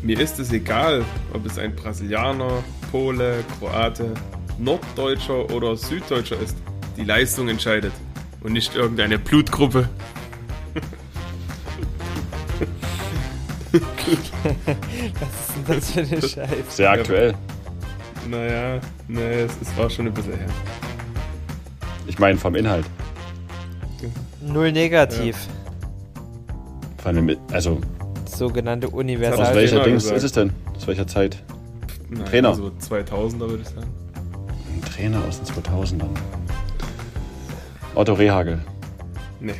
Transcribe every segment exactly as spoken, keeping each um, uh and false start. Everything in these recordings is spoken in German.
Mir ist es egal, ob es ein Brasilianer, Pole, Kroate, Norddeutscher oder Süddeutscher ist. Die Leistung entscheidet und nicht irgendeine Blutgruppe. Was ist denn das für eine Scheiße? Sehr aktuell. Naja, nee, es, es war schon ein bisschen her. Ich meine vom Inhalt. Null negativ. Von dem, also, Sogenannte Das aus Universal. hat welcher Trainer Dings gesagt. ist es denn? Aus welcher Zeit? Naja, Trainer. So zweitausender würde ich sagen. Ein Trainer aus den zweitausendern. Otto Rehhagel. Nee.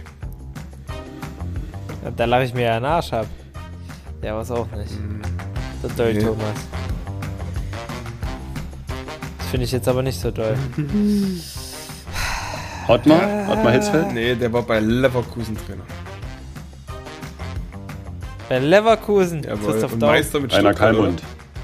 Ja, da lache ich mir ja einen Arsch ab. Der war's auch nicht. Der doll Nee. Thomas. Das finde ich jetzt aber nicht so doll. Ottmar? Ottmar Hitzfeld? Nee, der war bei Leverkusen Trainer. Bei Leverkusen, Jawohl. Christoph Und Daum. Meister mit Einer Stuttgart, oder? Kalmund.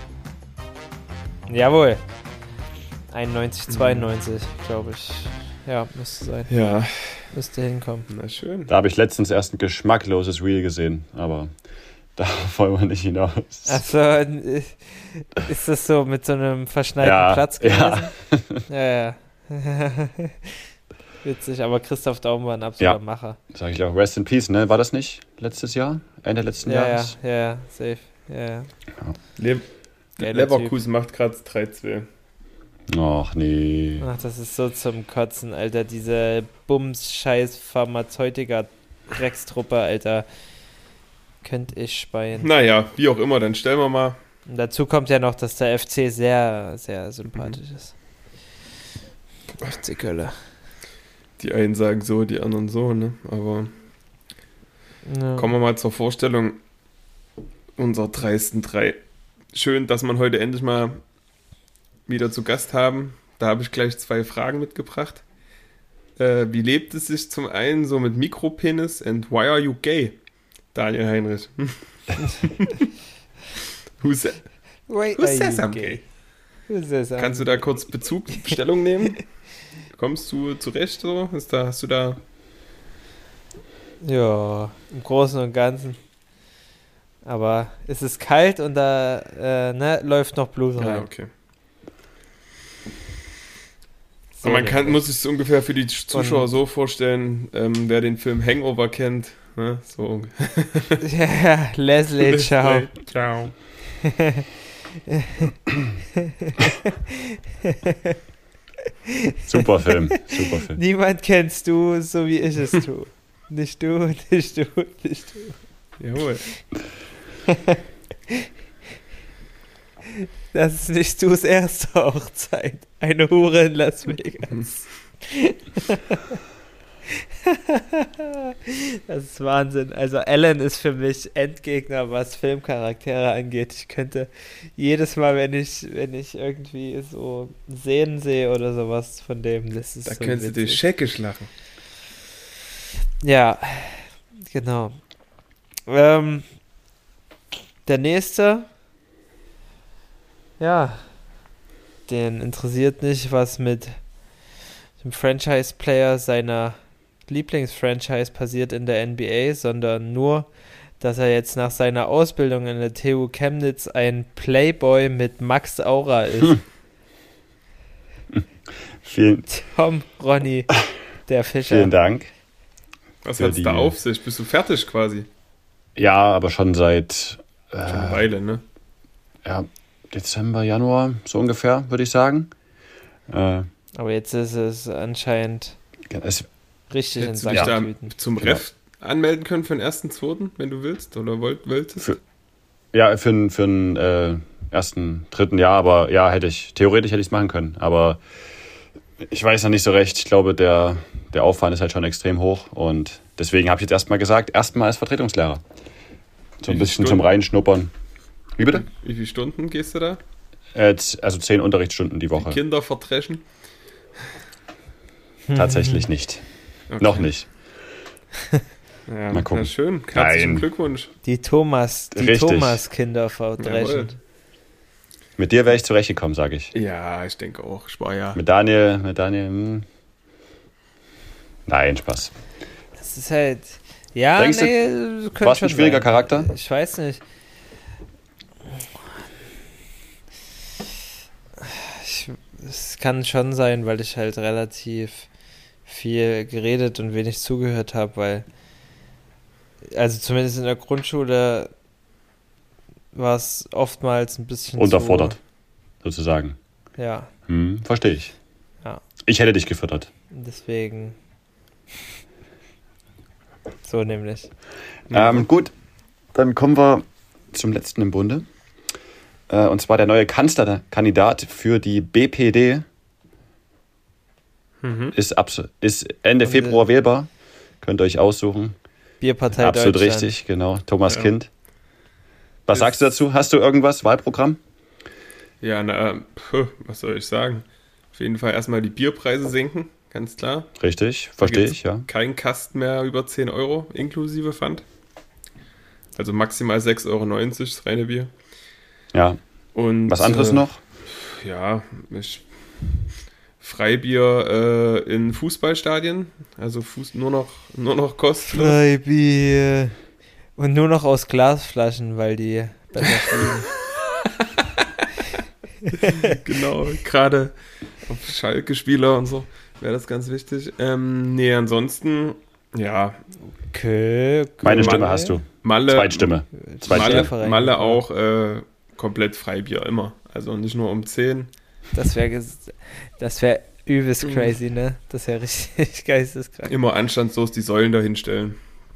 Jawohl. einundneunzig, zweiundneunzig, glaube ich. Ja, müsste sein. Ja, Müsste hinkommen. na schön. Da habe ich letztens erst ein geschmackloses Reel gesehen, aber da wollen wir nicht hinaus. Achso, ist das so mit so einem verschneiten Ja, Platz ja. gewesen? Ja, ja. Witzig, aber Christoph Daum war ein absoluter Ja. Macher. Sag ich auch, Rest in Peace, ne? War das nicht letztes Jahr? Ende letzten Ja, ja, Jahres? ja, ja, safe. Ja, ja. Le Geiler Leverkusen macht gerade drei zwei. Ach nee. Ach, das ist so zum Kotzen, Alter. Diese Bums-Scheiß-Pharmazeutika-Dreckstruppe, Alter. Könnte ich speien. Naja, wie auch immer, dann stellen wir mal. Und dazu kommt ja noch, dass der F C sehr, sehr sympathisch ist. F C Köln. Die einen sagen so, die anderen so, ne? Aber Ja. kommen wir mal zur Vorstellung unserer dreisten drei. Schön, dass wir heute endlich mal wieder zu Gast haben. Da habe ich gleich zwei Fragen mitgebracht. Äh, wie lebt es sich zum einen so mit Mikropenis and why are you gay? Daniel Heinrich. who, sa Why who are says you I'm gay? gay? Who says I'm Kannst du da kurz Bezug, Stellung nehmen? Kommst du zurecht so? Ist da, hast du da... Ja, im Großen und Ganzen. Aber es ist kalt und da äh, ne, läuft noch Blut rein. Ja, okay. So Und man kann, nämlich. muss sich so ungefähr für die Zuschauer so vorstellen, ähm, wer den Film Hangover kennt, ne? So. Ja, Leslie, ciao. Ciao. Super Film. Super Film. Niemand kennst du, so wie ich es tue. Nicht du, nicht du, nicht du. Jawohl. Das ist nicht Du's erste Hochzeit. Eine Hure in Las Vegas. Das ist Wahnsinn. Also Alan ist für mich Endgegner, was Filmcharaktere angeht. Ich könnte jedes Mal, wenn ich, wenn ich irgendwie so Szenen sehe oder sowas von dem, das ist Da so könntest du dich witzig. scheckisch lachen. Ja, genau. Ähm, der nächste, ja, den interessiert nicht, was mit dem Franchise-Player seiner Lieblingsfranchise passiert in der N B A, sondern nur, dass er jetzt nach seiner Ausbildung in der T U Chemnitz ein Playboy mit Max Aura ist. Vielen, Tom Ronny, der Fischer. vielen Dank. Was Für hat's da die- auf sich? Bist du fertig quasi? Ja, aber schon seit Schon eine äh, Weile, ne? ja, Dezember, Januar, so ungefähr, würde ich sagen. Äh, Aber jetzt ist es anscheinend es, richtig in Hättest du dich da Sacktüten. zum Genau. Ref anmelden können für den ersten, zweiten, wenn du willst oder wollt, wolltest? Für- ja, für, n- für den äh, ersten, dritten Jahr, aber ja, hätte ich, theoretisch hätte ich es machen können. Aber ich weiß noch nicht so recht. Ich glaube, der, der Aufwand ist halt schon extrem hoch und deswegen habe ich jetzt erstmal gesagt, erstmal als Vertretungslehrer. So Wie ein viele bisschen zum Stunden? Reinschnuppern. Wie bitte? Wie viele Stunden gehst du da? Äh, z- also zehn Unterrichtsstunden die Woche. Kinder verdreschen? Tatsächlich nicht. Okay. Noch nicht. Ja, Mal gucken. Na schön. Herzlichen Nein. Glückwunsch. Die Thomas, die Richtig. Thomas-Kinder Jawohl. verdreschen. Mit dir wäre ich zurechtgekommen, sage ich. Ja, ich denke auch. Ich war ja. Mit Daniel, mit Daniel, hm. Nein, Spaß. Das ist halt. Ja, Denkst du, nee, könnte warst du ein schon schwieriger sein. Charakter? Ich weiß nicht. es kann schon sein, weil ich halt relativ viel geredet und wenig zugehört habe, weil, also zumindest in der Grundschule war es oftmals ein bisschen unterfordert, zu, sozusagen. Ja. Hm, verstehe ich. Ja. Ich hätte dich gefüttert. Deswegen. So nämlich. Ähm, gut, dann kommen wir zum letzten im Bunde. Äh, und zwar der neue Kanzlerkandidat für die B P D mhm. ist, abs- ist Ende und Februar wählbar. Könnt ihr euch aussuchen. Bierpartei Absolut Deutschland. richtig, genau. Thomas ja. Kind. Was ist, sagst du dazu? Hast du irgendwas? Wahlprogramm? Ja, na, pf, was soll ich sagen? Auf jeden Fall erstmal die Bierpreise senken, ganz klar. Richtig, verstehe ich, ja. Kein Kasten mehr über zehn Euro inklusive Pfand. Also maximal sechs Euro neunzig das reine Bier. Ja. Und was anderes äh, noch? Ja, ich, Freibier äh, in Fußballstadien. Also Fuß, nur noch, nur noch kostenlos. Freibier. Und nur noch aus Glasflaschen, weil die besser fliegen. Genau, gerade auf Schalke-Spieler und so wäre das ganz wichtig. Ähm, nee, ansonsten, ja. Okay, okay. Meine Stimme Malle, hast du. Malle. Zweitstimme. Malle, Malle auch äh, komplett Freibier, immer. Also nicht nur um zehn. Das wäre das wär übelst crazy, ne? Das wäre richtig geisteskrank. Immer anstandslos die Säulen da hinstellen.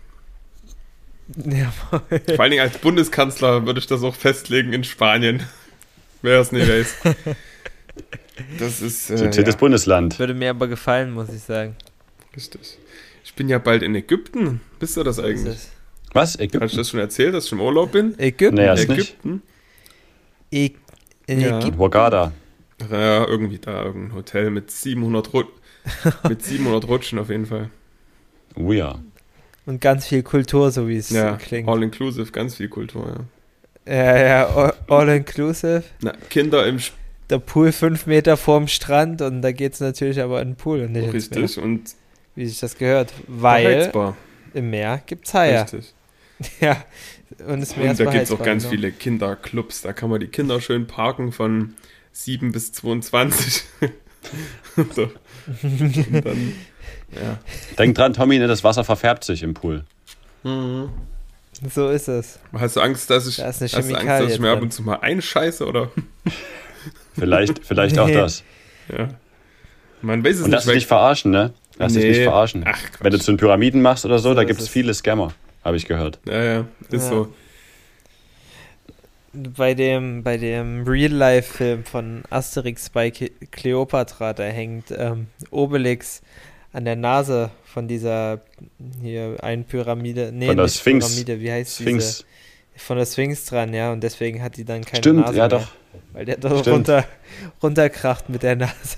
Ja, vor allen Dingen als Bundeskanzler würde ich das auch festlegen in Spanien. Wer es nicht weiß. Das ist äh, ja. Bundesland. Würde mir aber gefallen, muss ich sagen. Richtig. Ich bin ja bald in Ägypten. Bist du das eigentlich? Das? Was? Ägypten? Hast du das schon erzählt, dass ich im Urlaub bin? Ägypten? Naja, Ägypten? Nicht. In ja. Ägypten? Hurghada. Ja, irgendwie da, irgendein Hotel mit siebenhundert, Ru- mit siebenhundert Rutschen auf jeden Fall. Oh ja. Und ganz viel Kultur, so wie es ja, klingt. All-inclusive, ganz viel Kultur, ja. Ja, ja, all-inclusive. Na, Kinder im Sp- Der Pool fünf Meter vorm Strand und da geht es natürlich aber in den Pool und nicht ins Meer. Richtig, und wie sich das gehört. Weil beheizbar. Im Meer gibt es Haie. Richtig. Ja, und das Meer und ist da gibt es auch ganz genau. viele Kinderclubs. Da kann man die Kinder schön parken von sieben bis zweiundzwanzig. So. Und dann, ja. Denk dran, Tommy, das Wasser verfärbt sich im Pool. Mhm. So ist es. Hast du Angst, dass ich, da ist eine hast du Angst, dass ich mir ab und zu mal einscheiße, oder? Vielleicht, vielleicht auch Nee. das. Ja. Man weiß es Und nicht. lass dich nicht verarschen, ne? Lass Nee. dich nicht verarschen. Ach, wenn du zu den Pyramiden machst oder so, So da ist gibt es es. viele Scammer, habe ich gehört. Ja, ja, ist Ja. so. Bei dem, bei dem Real-Life-Film von Asterix bei Ke- Kleopatra, da hängt ähm, Obelix an der Nase von dieser hier einen Pyramide, nee, Von der nicht Sphinx. Pyramide, wie heißt Sphinx. diese? Von der Sphinx dran, ja, und deswegen hat die dann keine Stimmt, Nase ja mehr, doch. weil der da Stimmt. runter, runterkracht mit der Nase.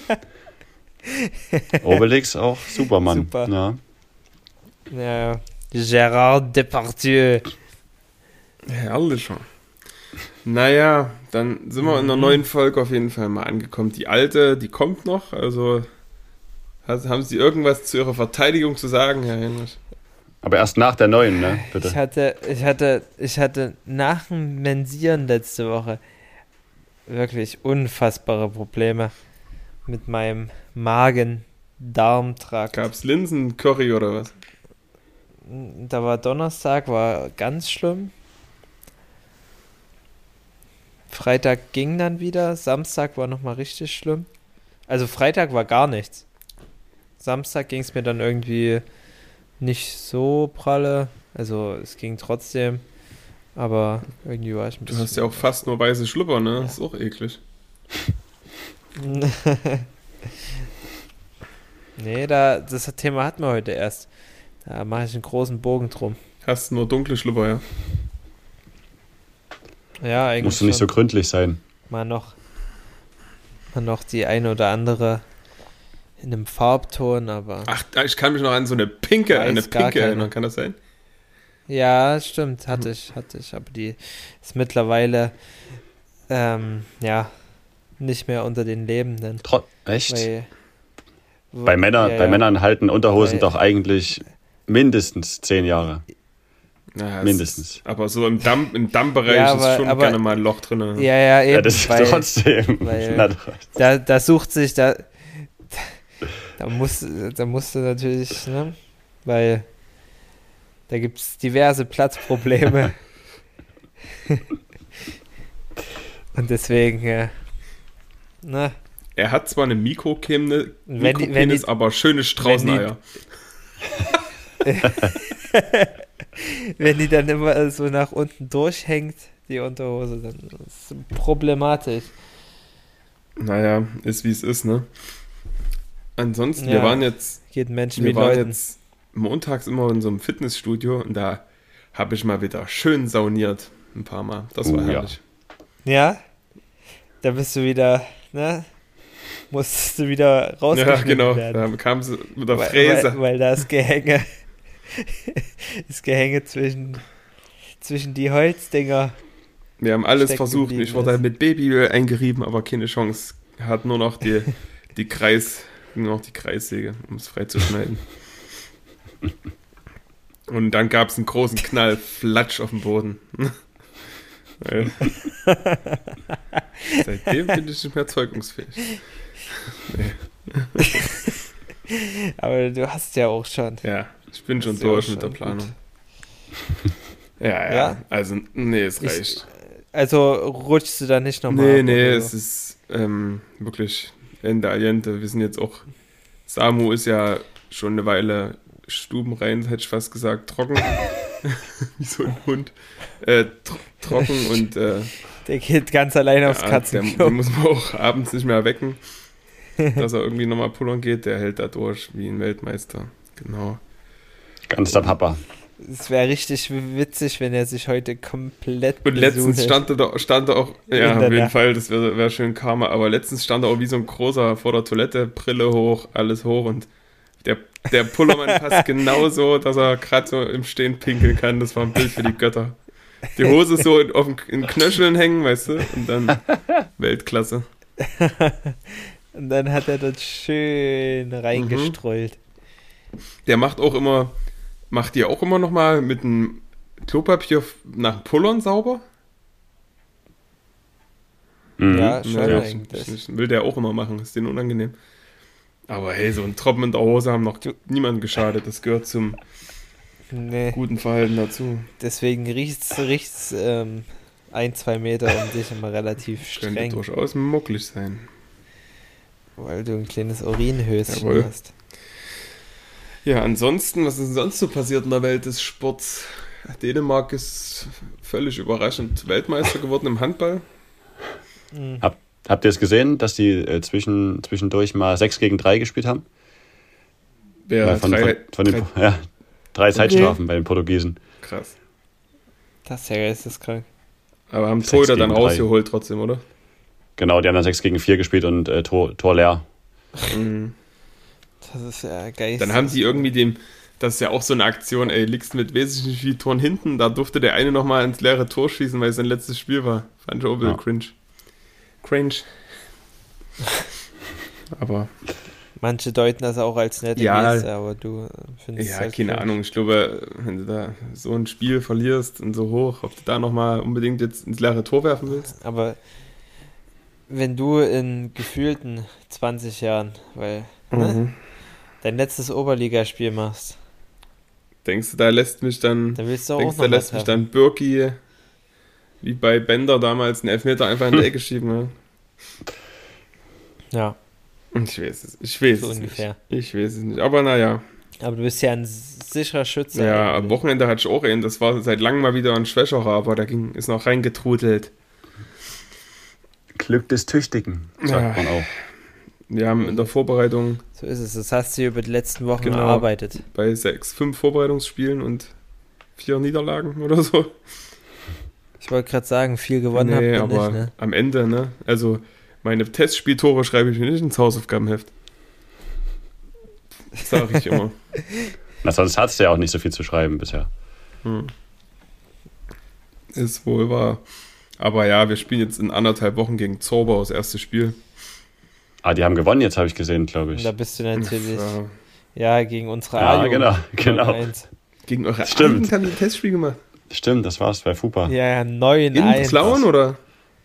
Obelix auch Superman. Super. Ja. Ja, Gérard Depardieu. Herrlich schon. Naja, dann sind wir in einer neuen Folge auf jeden Fall mal angekommen. Die alte, die kommt noch. Also has- haben Sie irgendwas zu Ihrer Verteidigung zu sagen, Herr Heinrich? Aber erst nach der neuen, ne? Bitte. Ich hatte, ich hatte, ich hatte nach dem Mensieren letzte Woche wirklich unfassbare Probleme mit meinem Magen-Darm-Trakt. Gab's Linsen-Curry oder was? Da war Donnerstag, war ganz schlimm. Freitag ging dann wieder, Samstag war nochmal richtig schlimm. Also Freitag war gar nichts. Samstag ging es mir dann irgendwie nicht so pralle. Also es ging trotzdem, aber irgendwie war ich ein Du bisschen... hast ja auch fast nur weiße Schlüpper, ne? Das ist auch eklig. Nee, da, das Thema hatten wir heute erst. Da mache ich einen großen Bogen drum. Hast nur dunkle Schlüpper, ja. Ja, eigentlich Musst du nicht so schon. gründlich sein. Mal noch, mal noch die eine oder andere in einem Farbton, aber... Ach, ich kann mich noch an so eine pinke, Weiß eine gar pinke keine. erinnern, kann das sein? Ja, stimmt, hatte ich, hatte ich. Aber die ist mittlerweile, ähm, ja, nicht mehr unter den Lebenden. Tro- Echt? Weil, bei Männer, ja, bei ja. Männern halten Unterhosen Weil- doch eigentlich mindestens zehn Jahre. Ja, Mindestens. Ist, aber so im Damm, im Dammbereich Ja, aber- ist schon aber- gerne mal ein Loch drin. Ja, ja, eben. Ja, das ist weil, trotzdem. weil- Na, da, da sucht sich, da, da muss, da musst du natürlich, ne, weil da gibt es diverse Platzprobleme. Und deswegen, ja, ne, Er hat zwar eine Mikrokenne, Wenn die- wenn Mikropenis, die- aber schöne Straußeneier. wenn die dann immer so nach unten durchhängt, die Unterhose, dann ist es problematisch. Naja, ist wie es ist, ne? Ansonsten, wir Ja. waren jetzt, Geht Menschen wir wie waren Leuten. jetzt montags immer in so einem Fitnessstudio und da habe ich mal wieder schön sauniert. Ein paar Mal. Das war Oh, ja. herrlich. Ja, da bist du wieder, ne, musstest du wieder Ja, rausgeschnitten genau. werden. Da kam sie mit der Weil, Fräse. weil, weil das Gehänge, das Gehänge zwischen, zwischen die Holzdinger. Wir haben alles stecken versucht. geblieben Ich wurde halt ist. mit Babyöl eingerieben, aber keine Chance. Er hat nur noch die, die Kreis, nur noch die Kreissäge, um es frei zu schneiden. Und dann gab es einen großen Knall, Flatsch auf dem Boden. Ja. Seitdem bin ich nicht mehr zeugungsfähig. Nee. Aber du hast ja auch schon. Ja, ich bin schon ist ja durch auch mit der schon Planung. Ja, ja, Ja? Also, nee, es Ich- reicht. Also rutschst du da nicht nochmal? Nee, ab, nee, oder es so? ist ähm, wirklich Ende Allende. Wir sind jetzt auch, Samu ist ja schon eine Weile stubenrein, hätte ich fast gesagt, trocken. Wie so ein Hund. Äh, tr trocken und äh, Der geht ganz alleine aufs ja, der, Katzenklo. den muss man auch abends nicht mehr wecken, dass er irgendwie nochmal pullern geht. Der hält da durch wie ein Weltmeister. Genau. Ganz der Papa. Es wäre richtig witzig, wenn er sich heute komplett Und letztens besudelt. stand er, da, stand er auch, ja, In auf der jeden Nacht. Fall, das wäre wär schön Karma, aber letztens stand er auch wie so ein großer vor der Toilette, Brille hoch, alles hoch und der, der Pullermann passt genauso, dass er gerade so im Stehen pinkeln kann. Das war ein Bild für die Götter. Die Hose so in, auf den, in Knöcheln hängen, weißt du, und dann Weltklasse. Und dann hat er dort schön reingestreut. Der macht auch immer, macht die auch immer nochmal mit dem Klopapier nach dem Pullern sauber? Mhm. Ja, schon Naja, eigentlich. ich, ich will der auch immer machen, ist denen unangenehm. Aber hey, so ein Tropfen in der Hose haben noch niemandem geschadet. Das gehört zum Nee, guten Verhalten dazu. deswegen riecht's, riecht's ähm, ein, zwei Meter um dich immer relativ Könnte streng, durchaus mucklig sein. weil du ein kleines Urinhöschen Jawohl. hast. Ja, ansonsten, was ist denn sonst so passiert in der Welt des Sports? Dänemark ist völlig überraschend Weltmeister geworden im Handball. Mhm. Hab, habt ihr es gesehen, dass die äh, zwischen, zwischendurch mal sechs gegen drei gespielt haben? Wer Weil von, drei, von, von den, drei, ja, drei Zeitstrafen bei den Portugiesen. krass. Das ist ja geisteskrank. Aber haben Sechs Torhüter dann gegen drei. rausgeholt trotzdem, oder? Genau, die haben dann sechs gegen vier gespielt und äh, Tor, Tor leer. Mhm. Das ist ja geil. Dann haben die irgendwie dem, das ist ja auch so eine Aktion, ey, liegst mit wesentlich nicht viel Toren hinten, da durfte der eine nochmal ins leere Tor schießen, weil es sein letztes Spiel war. Fand ich auch ein bisschen Ja. cringe. Cringe. Aber, Manche deuten das auch als nette Ja. Geste, aber du äh, findest ja, halt keine cringe. Ahnung, ich glaube, wenn du da so ein Spiel verlierst und so hoch, ob du da nochmal unbedingt jetzt ins leere Tor werfen willst. Aber wenn du in gefühlten zwanzig Jahren, weil ne, Mhm. dein letztes Oberligaspiel machst, Denkst du, da lässt mich dann, dann willst du auch denkst du, noch da mal lässt mich treffen. dann Birki, wie bei Bender damals, einen Elfmeter einfach in die Ecke schieben, ne? Ja, Ich weiß es, ich weiß so es ungefähr. nicht. Ich weiß es nicht, aber naja. Aber du bist ja ein sicherer Schütze. Ja, am eigentlich. Wochenende hatte ich auch einen, das war seit langem mal wieder ein schwächerer, aber der ging, ist noch reingetrudelt. Glück des Tüchtigen, sagt Ja. man auch. Wir haben in der Vorbereitung So ist es. Das hast du über die letzten Wochen Genau. erarbeitet. bei sechs, fünf Vorbereitungsspielen und vier Niederlagen oder so. Ich wollte gerade sagen, viel gewonnen habt nee, ihr aber nicht, ne? am Ende, ne? Also meine Testspieltore schreibe ich mir nicht ins Hausaufgabenheft. Das sage ich immer. Na, sonst hattest du ja auch nicht so viel zu schreiben bisher. Hm. Ist wohl wahr. Aber ja, wir spielen jetzt in anderthalb Wochen gegen Zauber das erste Spiel. Ah, die haben gewonnen jetzt, habe ich gesehen, glaube Und ich. da bist du natürlich, Ja, ja, gegen unsere Ja, A-Jugend genau, genau. null eins. Gegen eure Stimmt. Alten haben die ein Testspiel gemacht. Stimmt, das war's bei Fupa. Ja, ja, neun In eins. Plauen oder?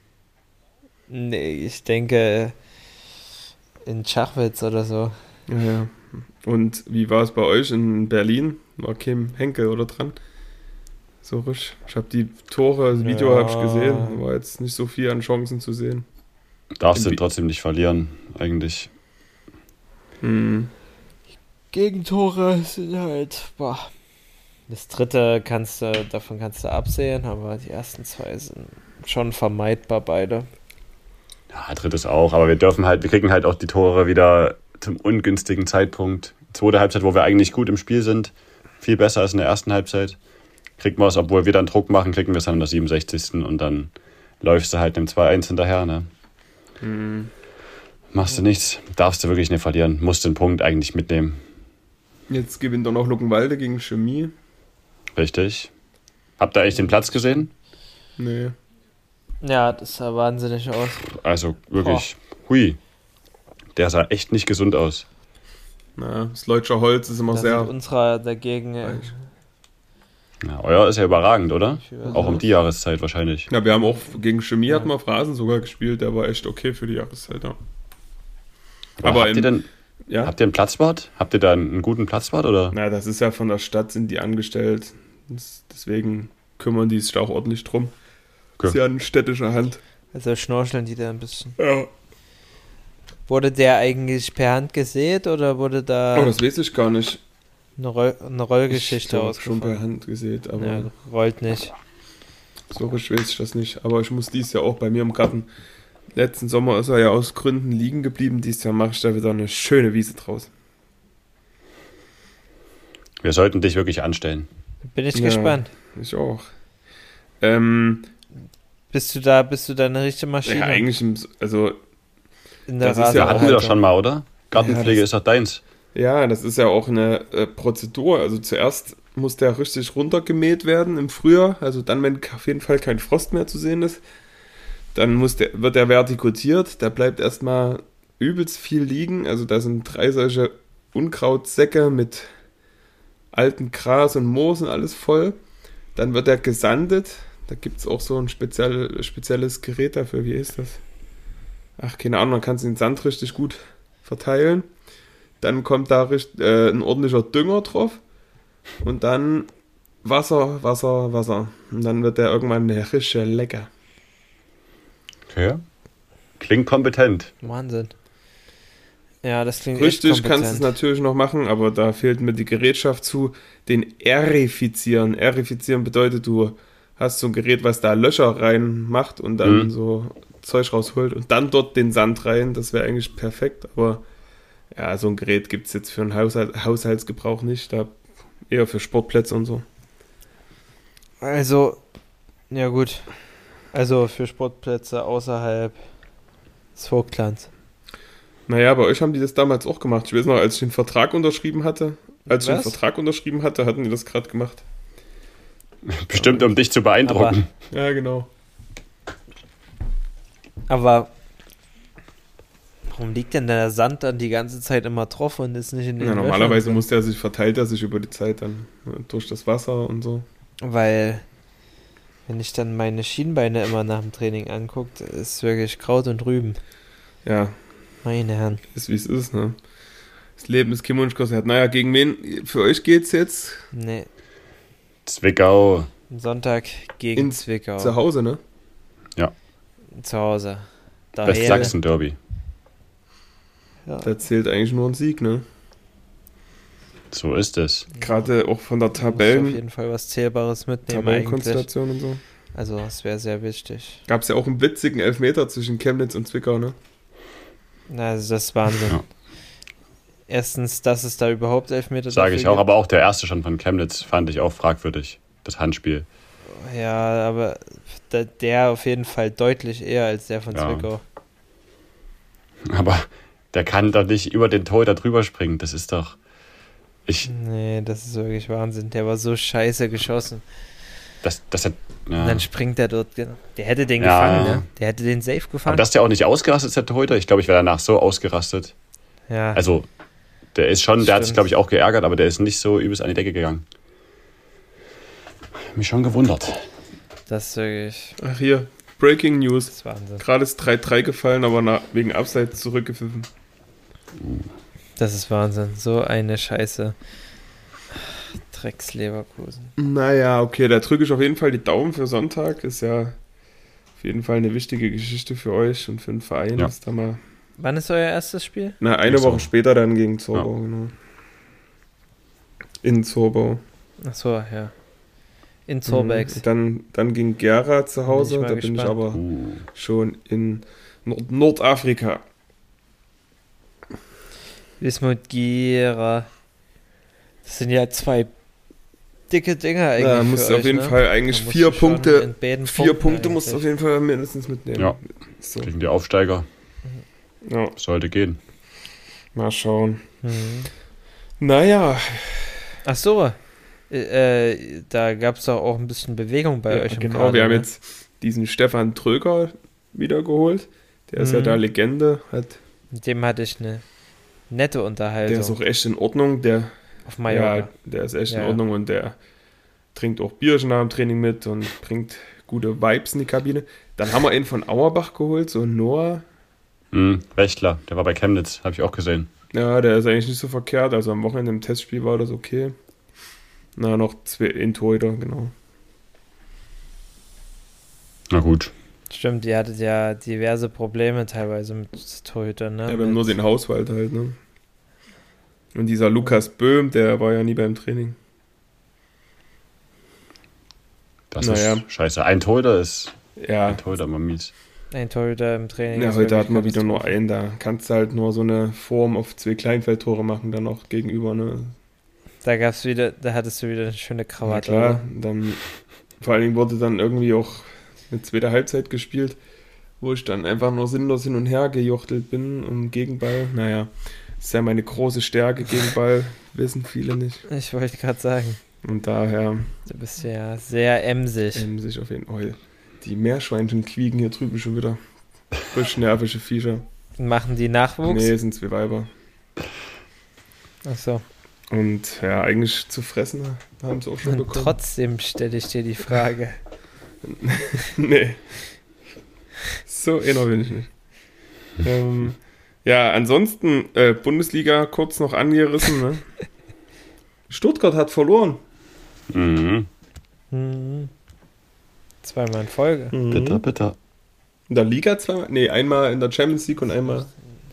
Nee, ich denke in Schachwitz oder so. Ja, ja. Und wie war es bei euch in Berlin? War Kim Henkel oder dran? So richtig. Ich habe die Tore, das Video Ja. habe ich gesehen. War jetzt nicht so viel an Chancen zu sehen. Darfst du Im- trotzdem nicht verlieren, eigentlich. Hm. Gegentore sind halt, boah. Das dritte kannst du, davon kannst du absehen, aber die ersten zwei sind schon vermeidbar beide. Ja, drittes auch, aber wir dürfen halt, wir kriegen halt auch die Tore wieder zum ungünstigen Zeitpunkt. Zweite Halbzeit, wo wir eigentlich gut im Spiel sind, viel besser als in der ersten Halbzeit. Kriegen wir es, obwohl wir dann Druck machen, kriegen wir es dann in der siebenundsechzigsten und dann läufst du halt dem zwei eins hinterher, ne? Hm. Machst du nichts, darfst du wirklich nicht verlieren, musst den Punkt eigentlich mitnehmen. Jetzt gewinnt doch noch Luckenwalde gegen Chemie. Richtig. Habt ihr eigentlich den Platz gesehen? Nee. Ja, das sah wahnsinnig aus. Also wirklich, hui. Der sah echt nicht gesund aus. Na, das Leutscher Holz ist immer Da sehr. sieht unserer dagegen. Äh, Ja, euer ist ja überragend, oder? für- Auch um die Jahreszeit wahrscheinlich. Ja, wir haben auch gegen Chemie Ja. hatten wir Phrasen sogar gespielt, der war echt okay für die Jahreszeit, ja. Aber, Aber habt im- ihr denn, Ja? habt ihr einen Platzwart? Habt ihr da einen guten Platzwart, oder? Na, das ist ja von der Stadt, sind die angestellt. Das, deswegen kümmern die sich da auch ordentlich drum. Okay. Ist ja in städtischer Hand. Also schnorcheln die da ein bisschen. Ja. Wurde der eigentlich per Hand gesät oder wurde da Oh, das weiß ich gar nicht. eine, Roll eine Ich Rollgeschichte glaub, schon per ausgefallen? Hand gesehen, aber Ja, rollt nicht. so richtig weiß ich das nicht. Aber ich muss dies Jahr auch bei mir im Garten. Letzten Sommer ist er ja aus Gründen liegen geblieben. Dieses Jahr mache ich da wieder eine schöne Wiese draus. Wir sollten dich wirklich anstellen. Bin ich Ja. gespannt. Ich auch. Ähm, Bist du da, bist du da eine richtige Maschine? ja, eigentlich, im, also, in der das ist ja- Ja, hatten wir doch Rasenhaltung? schon mal, oder? Gartenpflege Ja, das- ist doch deins. ja, das ist ja auch eine äh, Prozedur. Also zuerst muss der richtig runtergemäht werden im Frühjahr. Also dann, wenn auf jeden Fall kein Frost mehr zu sehen ist. Dann muss der, wird der vertikutiert. Der bleibt erstmal übelst viel liegen. Also da sind drei solche Unkrautsäcke mit alten Gras und Moos und alles voll. Dann wird er gesandet. Da gibt es auch so ein speziell, spezielles Gerät dafür. Wie ist das? Ach, keine Ahnung. Man kann den Sand richtig gut verteilen. Dann kommt da richt, äh, ein ordentlicher Dünger drauf. Und dann Wasser, Wasser, Wasser. Und dann wird der irgendwann eine richtige lecker. Okay. Klingt kompetent. Wahnsinn. Ja, das klingt Richtig echt kannst du es kompetent. natürlich noch machen, aber da fehlt mir die Gerätschaft zu. Den Erifizieren. Erifizieren bedeutet, du hast so ein Gerät, was da Löcher reinmacht und dann Mhm. so Zeug rausholt und dann dort den Sand rein. Das wäre eigentlich perfekt, aber ja, so ein Gerät gibt es jetzt für einen Haushalt, Haushaltsgebrauch nicht. Da eher für Sportplätze und so. Also, ja gut. Also für Sportplätze außerhalb des Vogtlands. Naja, bei euch haben die das damals auch gemacht. Ich weiß noch, als ich den Vertrag unterschrieben hatte, als ich den Was? Vertrag unterschrieben hatte, hatten die das gerade gemacht. Bestimmt, um dich zu beeindrucken. Ja, genau. Aber warum liegt denn der Sand dann die ganze Zeit immer drauf und ist nicht in den Ja, Löchern normalerweise drin? muss der sich, verteilt er sich über die Zeit dann ne, durch das Wasser und so. Weil, wenn ich dann meine Schienbeine immer nach dem Training angucke, ist wirklich Kraut und Rüben. Ja, Meine Herren. ist wie es ist, ne? Das Leben ist kein Wunschkonzert. Naja, gegen wen? Für euch geht's jetzt Nee, Zwickau. Sonntag gegen In- Zwickau. zu Hause, ne? Zu Hause. Daher, Westsachsen-Derby. ja. Da zählt eigentlich nur ein Sieg, ne? So ist es. Gerade auch von der Muss auf Tabellen, jeden Fall was Zählbares mitnehmen eigentlich. Tabellenkonstellation und so. Also das wäre sehr wichtig. Gab es ja auch einen witzigen Elfmeter zwischen Chemnitz und Zwickau, ne? Also das ist Wahnsinn. Ja. Erstens, dass es da überhaupt Elfmeter Sage ich dafür auch, gibt. aber auch der erste schon von Chemnitz fand ich auch fragwürdig. Das Handspiel. Ja, aber der, der auf jeden Fall deutlich eher als der von Ja. Zwickau. Aber der kann doch nicht über den Tor da drüber springen. Das ist doch. Ich. Nee, das ist wirklich Wahnsinn. Der war so scheiße geschossen. Das, das hat. Und Ja. dann springt er dort. ge- Der hätte den Ja. gefangen, ne? Der hätte den safe Aber gefangen. dass der auch nicht ausgerastet ist, der Torhüter. Ich glaube, ich wäre danach so ausgerastet. ja. Also, der ist schon, der hat sich, Stimmt. glaube ich, auch geärgert, aber der ist nicht so übelst an die Decke gegangen. mich schon gewundert. Das ist wirklich. Ach hier, Breaking News. Das ist Wahnsinn. Gerade ist drei drei gefallen, aber nach, wegen Abseits zurückgepfiffen. Das ist Wahnsinn. So eine Scheiße. Drecks-Leverkusen. Naja, okay, da drücke ich auf jeden Fall die Daumen für Sonntag. Ist ja auf jeden Fall eine wichtige Geschichte für euch und für den Verein. Ja. Ist da mal, Wann ist euer erstes Spiel? na, eine Ach so. Woche später dann gegen Zorbau, Ja. genau. In Zorbau. Achso, ja. In Zorbex. Mhm. Dann, dann gegen Gera zu Hause. Bin ich mal Da bin ich gespannt. aber Uh. schon in Nord- Nordafrika. Wismut Gera. Das sind ja zwei dicke Dinger eigentlich. Da musst für du auf euch, jeden ne? Fall eigentlich Da musst vier du schon Punkte, in beiden vier Punkten Punkte musst du auf eigentlich. jeden Fall mindestens mitnehmen. Ja. So. Gegen die Aufsteiger. Ja, Sollte gehen. mal schauen. Mhm. Naja, Ach so. Äh, äh, da gab es doch auch ein bisschen Bewegung bei ja, euch im genau. Kader, Wir haben ne? jetzt diesen Stefan Tröger wiedergeholt. Der ist ja Mhm. da Legende. Hat, Mit dem hatte ich eine nette Unterhaltung. der ist auch echt in Ordnung. Der, auf Mallorca. ja, der ist echt Ja, in ja. Ordnung und der trinkt auch Bierchen nach dem Training mit und bringt gute Vibes in die Kabine. Dann haben wir ihn von Auerbach geholt, so Noah. Mhm. Rechtler, der war bei Chemnitz, habe ich auch gesehen. Ja, der ist eigentlich nicht so verkehrt. Also am Wochenende im Testspiel war das okay. Na, noch zwei in Torhüter, genau. Na gut. Stimmt, ihr hattet ja diverse Probleme teilweise mit Torhütern, ne? Ja, wir haben Mit- nur den Hauswald halt, ne? Und dieser Lukas Böhm, der war ja nie beim Training. Das Naja. ist scheiße. Ein Torhüter ist Ja, ein Torhüter mal mies. Ein Torhüter im Training. ja ist heute wirklich hatten wir wieder nur Katastrophe. einen. Da kannst du halt nur so eine Form auf zwei Kleinfeldtore machen, dann noch gegenüber, ne? Da gab's wieder, da hattest du wieder eine schöne Ja, Krawatte. klar, oder? dann vor allen Dingen wurde dann irgendwie auch eine zweite Halbzeit gespielt, wo ich dann einfach nur sinnlos hin und her gejochtelt bin um Gegenball. Naja, ist ja meine große Stärke, Gegenball, wissen viele nicht. Ich wollte gerade sagen, Und daher du bist ja sehr emsig. ähm, sich auf jeden Fall. Die Meerschweinchen quieken hier drüben schon wieder. Frisch nervische Viecher. Machen die Nachwuchs? Nee, sind zwei Weiber. Achso. Und ja, eigentlich zu fressen haben sie auch schon Und bekommen. trotzdem stelle ich dir die Frage. Nee. So einer bin ich nicht. ähm, ja, ansonsten äh, Bundesliga kurz noch angerissen. Ne? Stuttgart hat verloren. Mhm. Mhm. Zweimal in Folge. Mhm. Bitter, bitter. In der Liga zweimal? Nee, einmal in der Champions League und einmal.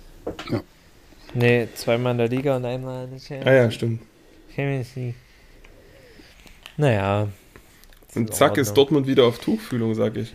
Nee, zweimal in der Liga und einmal in der Champions Ah ja, stimmt. Champions League. Naja. Und in zack ist Ordnung. Dortmund wieder auf Tuchfühlung, sag ich.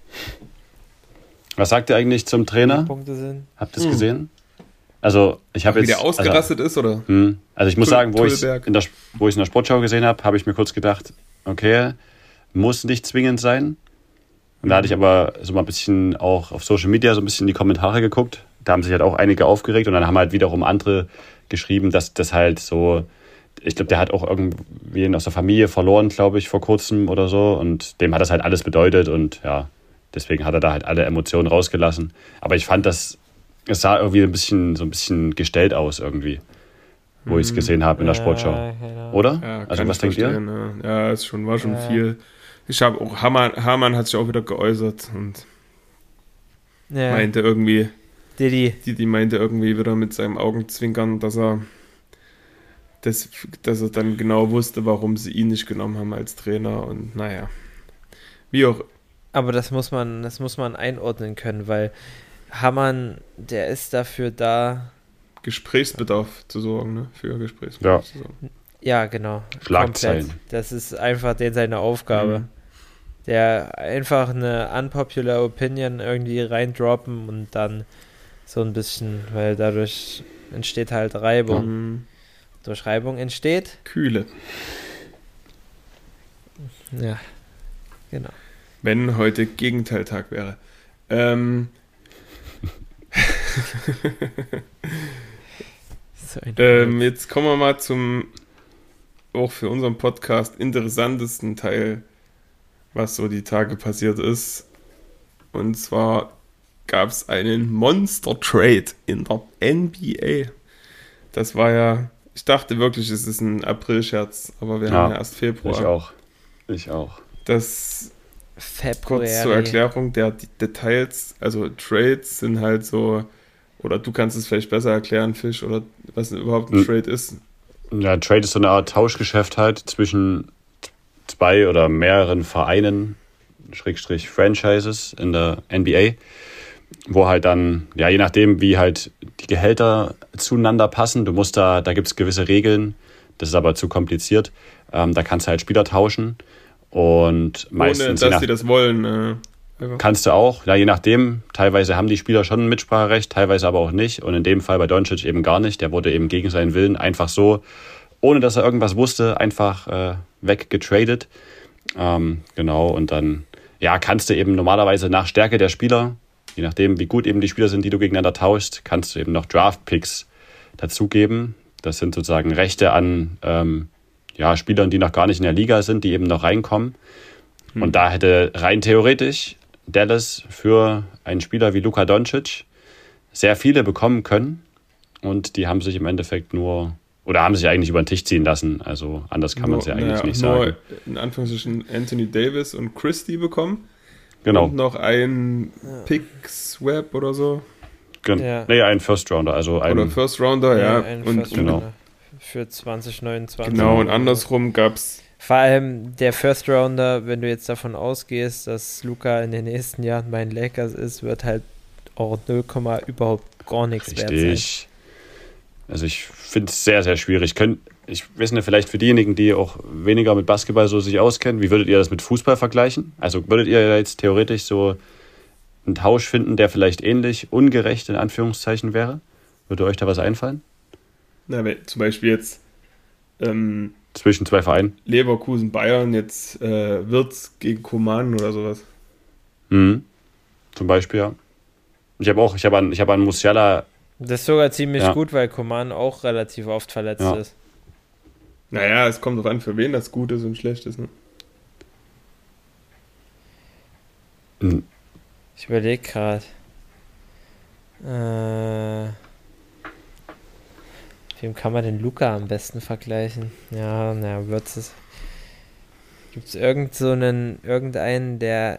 Was sagt ihr eigentlich zum Trainer? Punkte sind. Habt ihr es Hm. gesehen? Also, ich habe Wie jetzt. der ausgerastet ist, oder? Also, hm, also ich muss Tull- sagen, wo ich Tullberg. in der wo ich in der Sportschau gesehen habe, habe ich mir kurz gedacht, okay, muss nicht zwingend sein. Und da hatte ich aber so mal ein bisschen auch auf Social Media so ein bisschen in die Kommentare geguckt. Da haben sich halt auch einige aufgeregt und dann haben halt wiederum andere geschrieben, dass das halt so, ich glaube, der hat auch irgendwen aus der Familie verloren, glaube ich, vor kurzem oder so. Und dem hat das halt alles bedeutet und ja, deswegen hat er da halt alle Emotionen rausgelassen. Aber ich fand das, es sah irgendwie ein bisschen, so ein bisschen gestellt aus irgendwie, wo ich es gesehen habe in der Sportschau. Ja, genau. Oder? Ja, also kann was ich denkt ihr? verstehen, Ja, ja ist schon, war schon Ja. viel. Ich habe auch, Hamann, Hamann hat sich auch wieder geäußert und Ja. meinte irgendwie, Didi. die, die meinte irgendwie wieder mit seinem Augenzwinkern, dass er, das, dass er dann genau wusste, warum sie ihn nicht genommen haben als Trainer und naja, wie auch. Aber das muss man, das muss man einordnen können, weil Hamann, der ist dafür da. Gesprächsbedarf zu sorgen, ne? Für Gesprächsbedarf Ja. zu sorgen. Ja, genau. Schlagzeilen. Komplett. Das ist einfach den seine Aufgabe. Mhm. Der einfach eine unpopular Opinion irgendwie reindroppen und dann so ein bisschen, weil dadurch entsteht halt Reibung. Mhm. Durch Reibung entsteht. Kühle. Ja, genau. Wenn heute Gegenteiltag wäre. Ähm, So ein ähm, jetzt kommen wir mal zum auch für unseren Podcast interessantesten Teil, was so die Tage passiert ist. Und zwar gab es einen Monster Trade in der N B A. Das war ja, ich dachte wirklich, es ist ein April-Scherz, aber wir Ja, haben ja erst Februar. Ich auch. Ich auch. Das February. kurz zur Erklärung der D- Details, also Trades sind halt so, oder du kannst es vielleicht besser erklären, Fisch, oder was überhaupt ein Hm. Trade ist. Ja, Trade ist so eine Art Tauschgeschäft halt zwischen zwei oder mehreren Vereinen, Schrägstrich Franchises in der N B A, wo halt dann, ja, je nachdem, wie halt die Gehälter zueinander passen, du musst da, da gibt es gewisse Regeln, das ist aber zu kompliziert, ähm, da kannst du halt Spieler tauschen und meistens, Ohne je dass nach, sie das wollen. Äh, einfach. kannst du auch, ja, je nachdem, teilweise haben die Spieler schon ein Mitspracherecht, teilweise aber auch nicht und in dem Fall bei Doncic eben gar nicht, der wurde eben gegen seinen Willen einfach so, ohne dass er irgendwas wusste, einfach äh, weggetradet. Ähm, genau, und dann ja, kannst du eben normalerweise nach Stärke der Spieler, je nachdem, wie gut eben die Spieler sind, die du gegeneinander tauschst, kannst du eben noch Draft-Picks dazugeben. Das sind sozusagen Rechte an ähm, ja, Spielern, die noch gar nicht in der Liga sind, die eben noch reinkommen. Hm. Und da hätte rein theoretisch Dallas für einen Spieler wie Luka Doncic sehr viele bekommen können. Und die haben sich im Endeffekt nur, oder haben sich eigentlich über den Tisch ziehen lassen. Also anders kann man es ja eigentlich naja, nicht nur sagen. in Anführungsstrichen Anthony Davis und Christie bekommen. Genau. Und noch ein Pick-Swap oder so. Gen- Ja. Nee, ein First Rounder. Also ein, Oder First Rounder, ja. ein und, First genau. Rounder für zwanzig neunundzwanzig. genau, und andersrum gab es. Vor allem der First Rounder, wenn du jetzt davon ausgehst, dass Luka in den nächsten Jahren bei den Lakers ist, wird halt auch null, überhaupt gar nichts wert sein. Richtig. Also ich finde es sehr, sehr schwierig. Könnt, ich weiß nicht, vielleicht für diejenigen, die auch weniger mit Basketball so sich auskennen, wie würdet ihr das mit Fußball vergleichen? Also würdet ihr jetzt theoretisch so einen Tausch finden, der vielleicht ähnlich ungerecht in Anführungszeichen wäre? Würde euch da was einfallen? Na, wenn, zum Beispiel jetzt ähm, Zwischen zwei Vereinen? Leverkusen, Bayern, jetzt äh, Wirtz gegen Coman oder sowas. Mhm. Zum Beispiel, ja. Ich habe auch, ich habe an, ich habe an Musiala. Das ist sogar ziemlich Ja. gut, weil Coman auch relativ oft verletzt Ja. ist. Naja, es kommt drauf an, für wen das gut ist und schlecht ist. Ne? Mhm. Ich überlege gerade. Äh, wem kann man den Luka am besten vergleichen? Ja, naja, wird es. Gibt es irgend so einen, irgendeinen, der.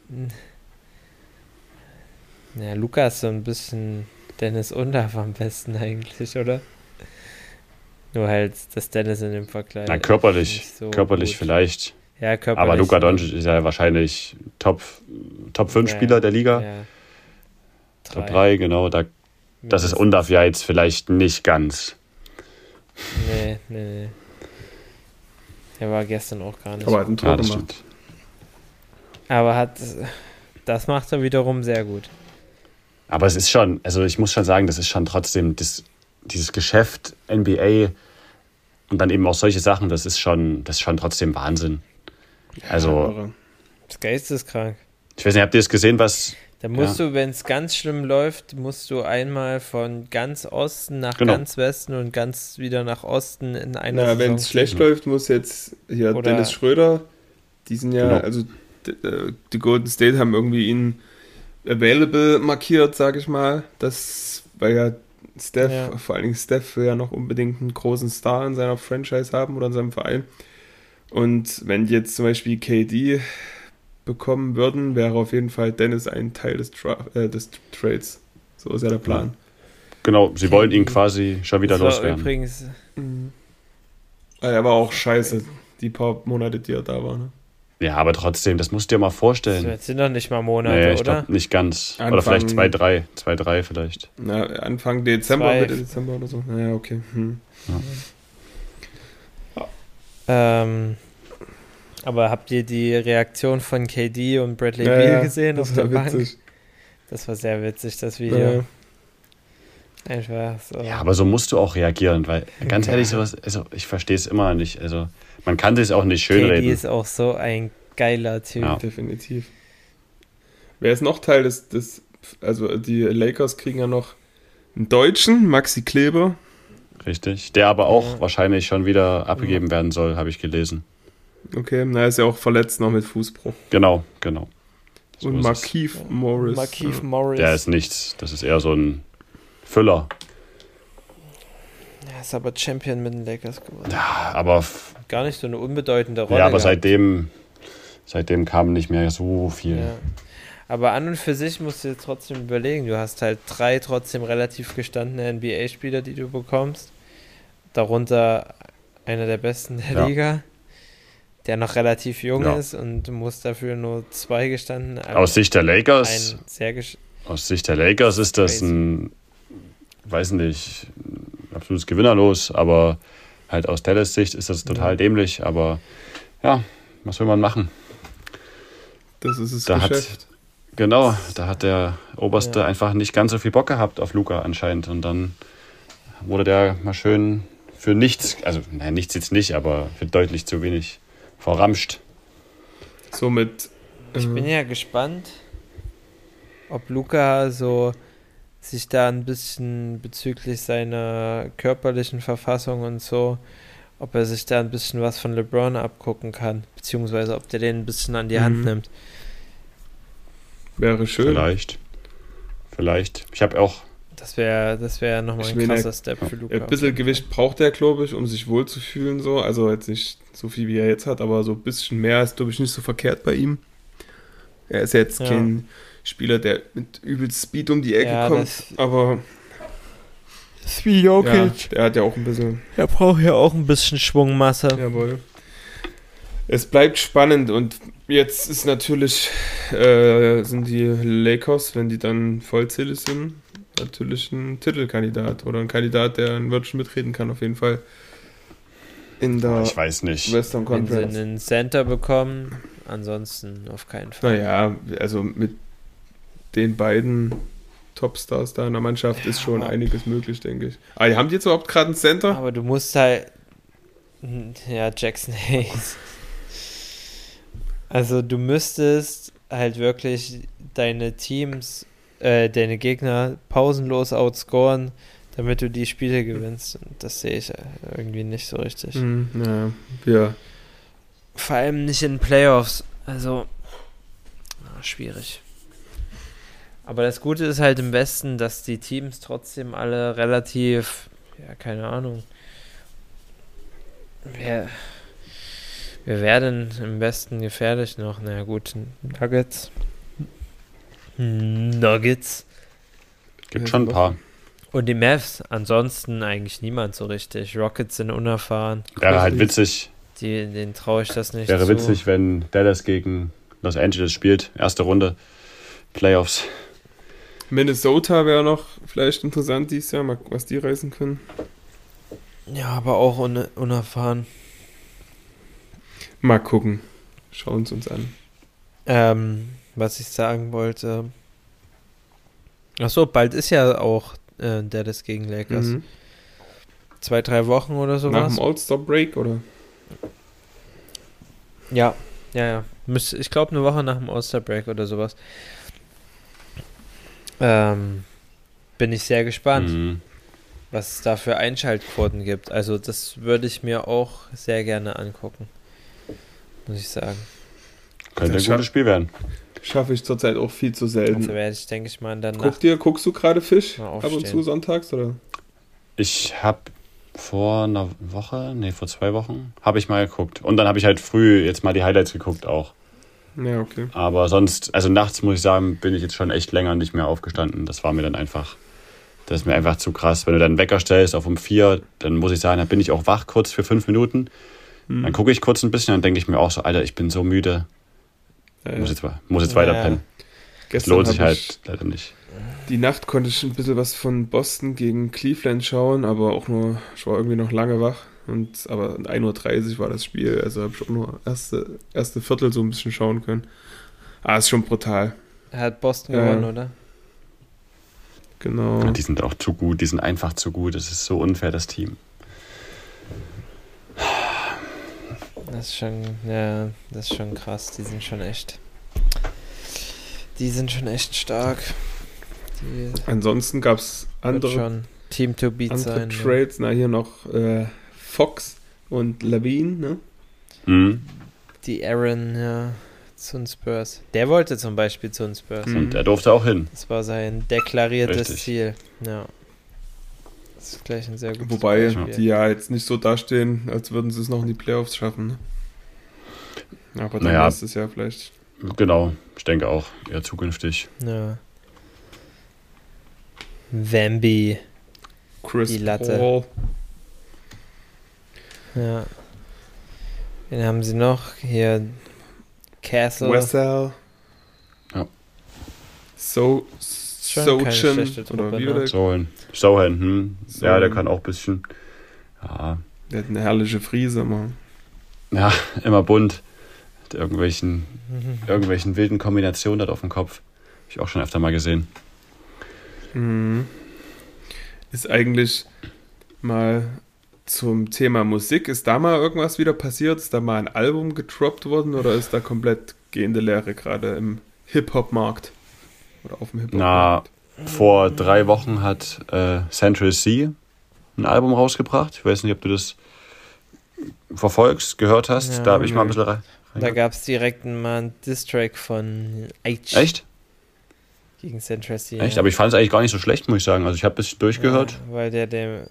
Naja, Luka ist so ein bisschen Dennis Undaff am besten eigentlich, oder? Nur halt, dass Dennis in dem Vergleich. Na, körperlich, nicht so körperlich gut. vielleicht. Ja, körperlich. Aber Luka Doncic ist ja wahrscheinlich Top, Top fünf Ja, Spieler der Liga. Ja. Top drei, genau. Da, das ist Undaff ja jetzt vielleicht nicht ganz. Nee, nee, nee. Der war gestern auch gar nicht. Aber hat ein Tor Ja, das gemacht. stimmt. Aber hat, das macht er wiederum sehr gut. Aber es ist schon, also ich muss schon sagen, das ist schon trotzdem das, dieses Geschäft N B A und dann eben auch solche Sachen, das ist schon, das ist schon trotzdem Wahnsinn. Also, Aber Das Geist ist krank. ich weiß nicht, habt ihr es gesehen, was. Da musst du, wenn es ganz schlimm läuft, musst du einmal von ganz Osten nach Genau. ganz Westen und ganz wieder nach Osten in einer na, Saison. wenn es schlecht läuft, muss jetzt hier Oder- Dennis Schröder, die sind ja, Genau. also d- äh, die Golden State haben irgendwie ihn available markiert, sag ich mal. Das, weil ja Steph, Ja. vor allen Dingen Steph will ja noch unbedingt einen großen Star in seiner Franchise haben oder in seinem Verein. Und wenn die jetzt zum Beispiel K D bekommen würden, wäre auf jeden Fall Dennis ein Teil des, Tra äh, des Trades. So ist ja der Plan. Genau, sie wollen ihn quasi schon wieder das war loswerden. übrigens, Mhm. Er war auch scheiße, die paar Monate, die er da war. Ne? Ja, aber trotzdem, das musst du dir mal das vorstellen. sind noch nicht mal Monate, Nee, ich oder? glaube nicht ganz. Oder Anfang- vielleicht zwei, drei. Zwei, drei vielleicht. Na, Anfang Dezember, Zwei. Mitte Dezember oder so. Naja, okay. Hm. Ähm, aber habt ihr die Reaktion von K D und Bradley Ja, Beal ja, gesehen das auf der war Bank? witzig. Das war sehr witzig, das Video. Ja. Einfach so. Ja, aber so musst du auch reagieren, weil ganz ehrlich, sowas, also ich verstehe es immer nicht. Also man kann es auch nicht K D schönreden. ist auch so ein geiler Typ. Ja. Definitiv. Wer ist noch Teil des, des, also die Lakers kriegen ja noch einen Deutschen, Maxi Kleber. Richtig. Der aber auch Ja. wahrscheinlich schon wieder abgegeben werden soll, habe ich gelesen. Okay, na, ist ja auch verletzt noch mit Fußbruch. Genau, genau. So Und ist es. Markieff Morris. Markieff ja. Morris. Der ist nichts. Das ist eher so ein Füller. Ja, Ist aber Champion mit den Lakers geworden. Ja, aber f- Gar nicht so eine unbedeutende Rolle. ja, aber gehabt. seitdem, seitdem kam nicht mehr so viel. Ja. Aber an und für sich musst du dir trotzdem überlegen, du hast halt drei trotzdem relativ gestandene N B A-Spieler, die du bekommst. Darunter einer der besten der Ja. Liga, der noch relativ jung Ja. ist, und du musst dafür nur zwei gestandene. Aus Sicht der Lakers, ein sehr gesch- aus Sicht der Lakers ist das Crazy. ein, weiß nicht, ein absolutes Gewinnerlos, aber halt aus Dallas Sicht ist das total Ja. dämlich, aber ja, was will man machen? Das ist das Da hat- Geschäft. Genau, da hat der Oberste Ja. einfach nicht ganz so viel Bock gehabt auf Luka anscheinend und dann wurde der mal schön für nichts, also nein, nichts jetzt nicht, aber für deutlich zu wenig verramscht. Somit. Ich bin ja gespannt, ob Luka so sich da ein bisschen bezüglich seiner körperlichen Verfassung und so, ob er sich da ein bisschen was von LeBron abgucken kann, beziehungsweise ob der den ein bisschen an die Hand Mhm. nimmt. Wäre schön. Vielleicht. Vielleicht. Ich habe auch, Das wäre das wär nochmal Ich ein meine, krasser Step für Luka. Ein bisschen Gewicht braucht er, glaube ich, um sich wohlzufühlen. So. Also jetzt nicht so viel, wie er jetzt hat, aber so ein bisschen mehr ist, glaube ich, nicht so verkehrt bei ihm. Er ist jetzt Ja. kein Spieler, der mit übelst Speed um die Ecke Ja, kommt, das- aber Das ist wie ja, Jokic. der hat ja auch ein bisschen. Er braucht ja auch ein bisschen Schwungmasse. Jawohl. Es bleibt spannend und jetzt ist natürlich, äh, sind die Lakers, wenn die dann vollzählig sind, natürlich ein Titelkandidat oder ein Kandidat, der ein Wörtchen mitreden kann, auf jeden Fall. In der ich weiß nicht. Western Wenn sie Conference. einen Center bekommen, ansonsten auf keinen Fall. Naja, also mit den beiden Topstars da in der Mannschaft ist schon aber- einiges möglich, denke ich. Ah, haben die jetzt überhaupt gerade einen Center? Aber du musst halt. Ja, Jackson Hayes. Also, du müsstest halt wirklich deine Teams, äh, deine Gegner pausenlos outscoren, damit du die Spiele gewinnst. Und das sehe ich irgendwie nicht so richtig. Hm, naja, wir. Vor allem nicht in Playoffs. Also, na, schwierig. Aber das Gute ist halt im Westen, dass die Teams trotzdem alle relativ, ja, keine Ahnung. Wer, wer wäre denn im Westen gefährlich noch? Na ja, gut, Nuggets. Nuggets. Gibt schon ein paar. Und die Mavs. Ansonsten eigentlich niemand so richtig. Rockets sind unerfahren. Wäre halt witzig, Die, denen traue ich das nicht wäre zu. witzig, wenn Dallas gegen Los Angeles spielt. Erste Runde, Playoffs. Minnesota wäre noch vielleicht interessant dieses Jahr, mal was die reißen können. Ja, aber auch un unerfahren. Mal gucken. Schauen es uns an. Ähm, was ich sagen wollte. Achso, bald ist ja auch äh, Dallas gegen Lakers. Mhm. Zwei, drei Wochen oder Nach sowas. dem All-Star-Break, oder? Ja, ja, ja. Müsste, ich glaube, eine Woche nach dem All-Star-Break oder sowas. Ähm, bin ich sehr gespannt, Mhm. was es da für Einschaltquoten gibt. Also, das würde ich mir auch sehr gerne angucken. Muss ich sagen. Könnte Das ein scha- gutes Spiel werden. Schaffe ich zurzeit auch viel zu Dafür selten. werde ich, denke ich mal, in der Guck Nacht. dir, guckst du gerade Fisch Mal ab und aufstehen. zu sonntags, oder? Ich habe vor einer Woche, nee, vor zwei Wochen, habe ich mal geguckt. Und dann habe ich halt früh jetzt mal die Highlights geguckt auch. Ja, okay. Aber sonst, also nachts muss ich sagen, bin ich jetzt schon echt länger nicht mehr aufgestanden. Das war mir dann einfach, das ist mir einfach zu krass. Wenn du dann einen Wecker stellst auf um vier, dann muss ich sagen, dann bin ich auch wach kurz für fünf Minuten. Hm. Dann gucke ich kurz ein bisschen, dann denke ich mir auch so, Alter, ich bin so müde. Ja, Muss ja. jetzt, muss jetzt Ja, weiter ja. pennen. Das Gestern lohnt sich hab halt ich- leider nicht. Die Nacht konnte ich ein bisschen was von Boston gegen Cleveland schauen, aber auch nur, ich war irgendwie noch lange wach. Und, aber um ein Uhr dreißig war das Spiel, also habe ich auch nur erste, erste Viertel so ein bisschen schauen können. Ah, ist schon brutal. Er hat Boston Ja. gewonnen, oder? Genau. Ja, die sind auch zu gut, die sind einfach zu gut. Das ist so unfair, das Team. Das ist schon, ja, das ist schon krass. Die sind schon echt. Die sind schon echt stark. Die Ansonsten gab es wird andere, schon Team to beat andere sein. Ne? Trades. Na, hier noch äh, Fox und Lavine, ne? Mhm. Die Aaron, ja, zu den Spurs. Der wollte zum Beispiel zu den Spurs. Mhm. Und er durfte auch hin. Das war sein deklariertes Richtig. Ziel. Ja. Das ist gleich ein sehr gutes Wobei Beispiel. die ja jetzt nicht so dastehen, als würden sie es noch in die Playoffs schaffen. Ne? Aber dann Naja. ist es ja vielleicht. Genau, ich denke auch eher zukünftig. Ja. Wemby. Chris Die Latte. Paul. Ja. Wen haben sie noch? Hier Castle. Wessel. Ja. So, Schon keine Sochan. schlechte Truppe, Oder wie ne? oder? Sohan. Sohan, hm. Ja, der Sohan. kann auch ein bisschen. Ja, Der hat eine herrliche Frise, Mann. ja immer bunt. Mit irgendwelchen, Mhm. irgendwelchen wilden Kombinationen dort auf dem Kopf. Habe ich auch schon öfter mal gesehen. Mhm. Ist eigentlich mal zum Thema Musik, ist da mal irgendwas wieder passiert? Ist da mal ein Album gedroppt worden oder ist da komplett gehende Leere gerade im Hip-Hop-Markt? Oder auf dem Hip-Hop-Markt? Vor drei Wochen hat äh, Central C ein Album rausgebracht. Ich weiß nicht, ob du das verfolgst, gehört hast. Ja, da habe ich mal ein nee. bisschen rein. Da gab es direkt mal einen Diss-Track von H Echt? gegen Central C. Echt? ja. Aber ich fand es eigentlich gar nicht so schlecht, muss ich sagen. Also ich habe ein bisschen durchgehört. Ja, weil der dem.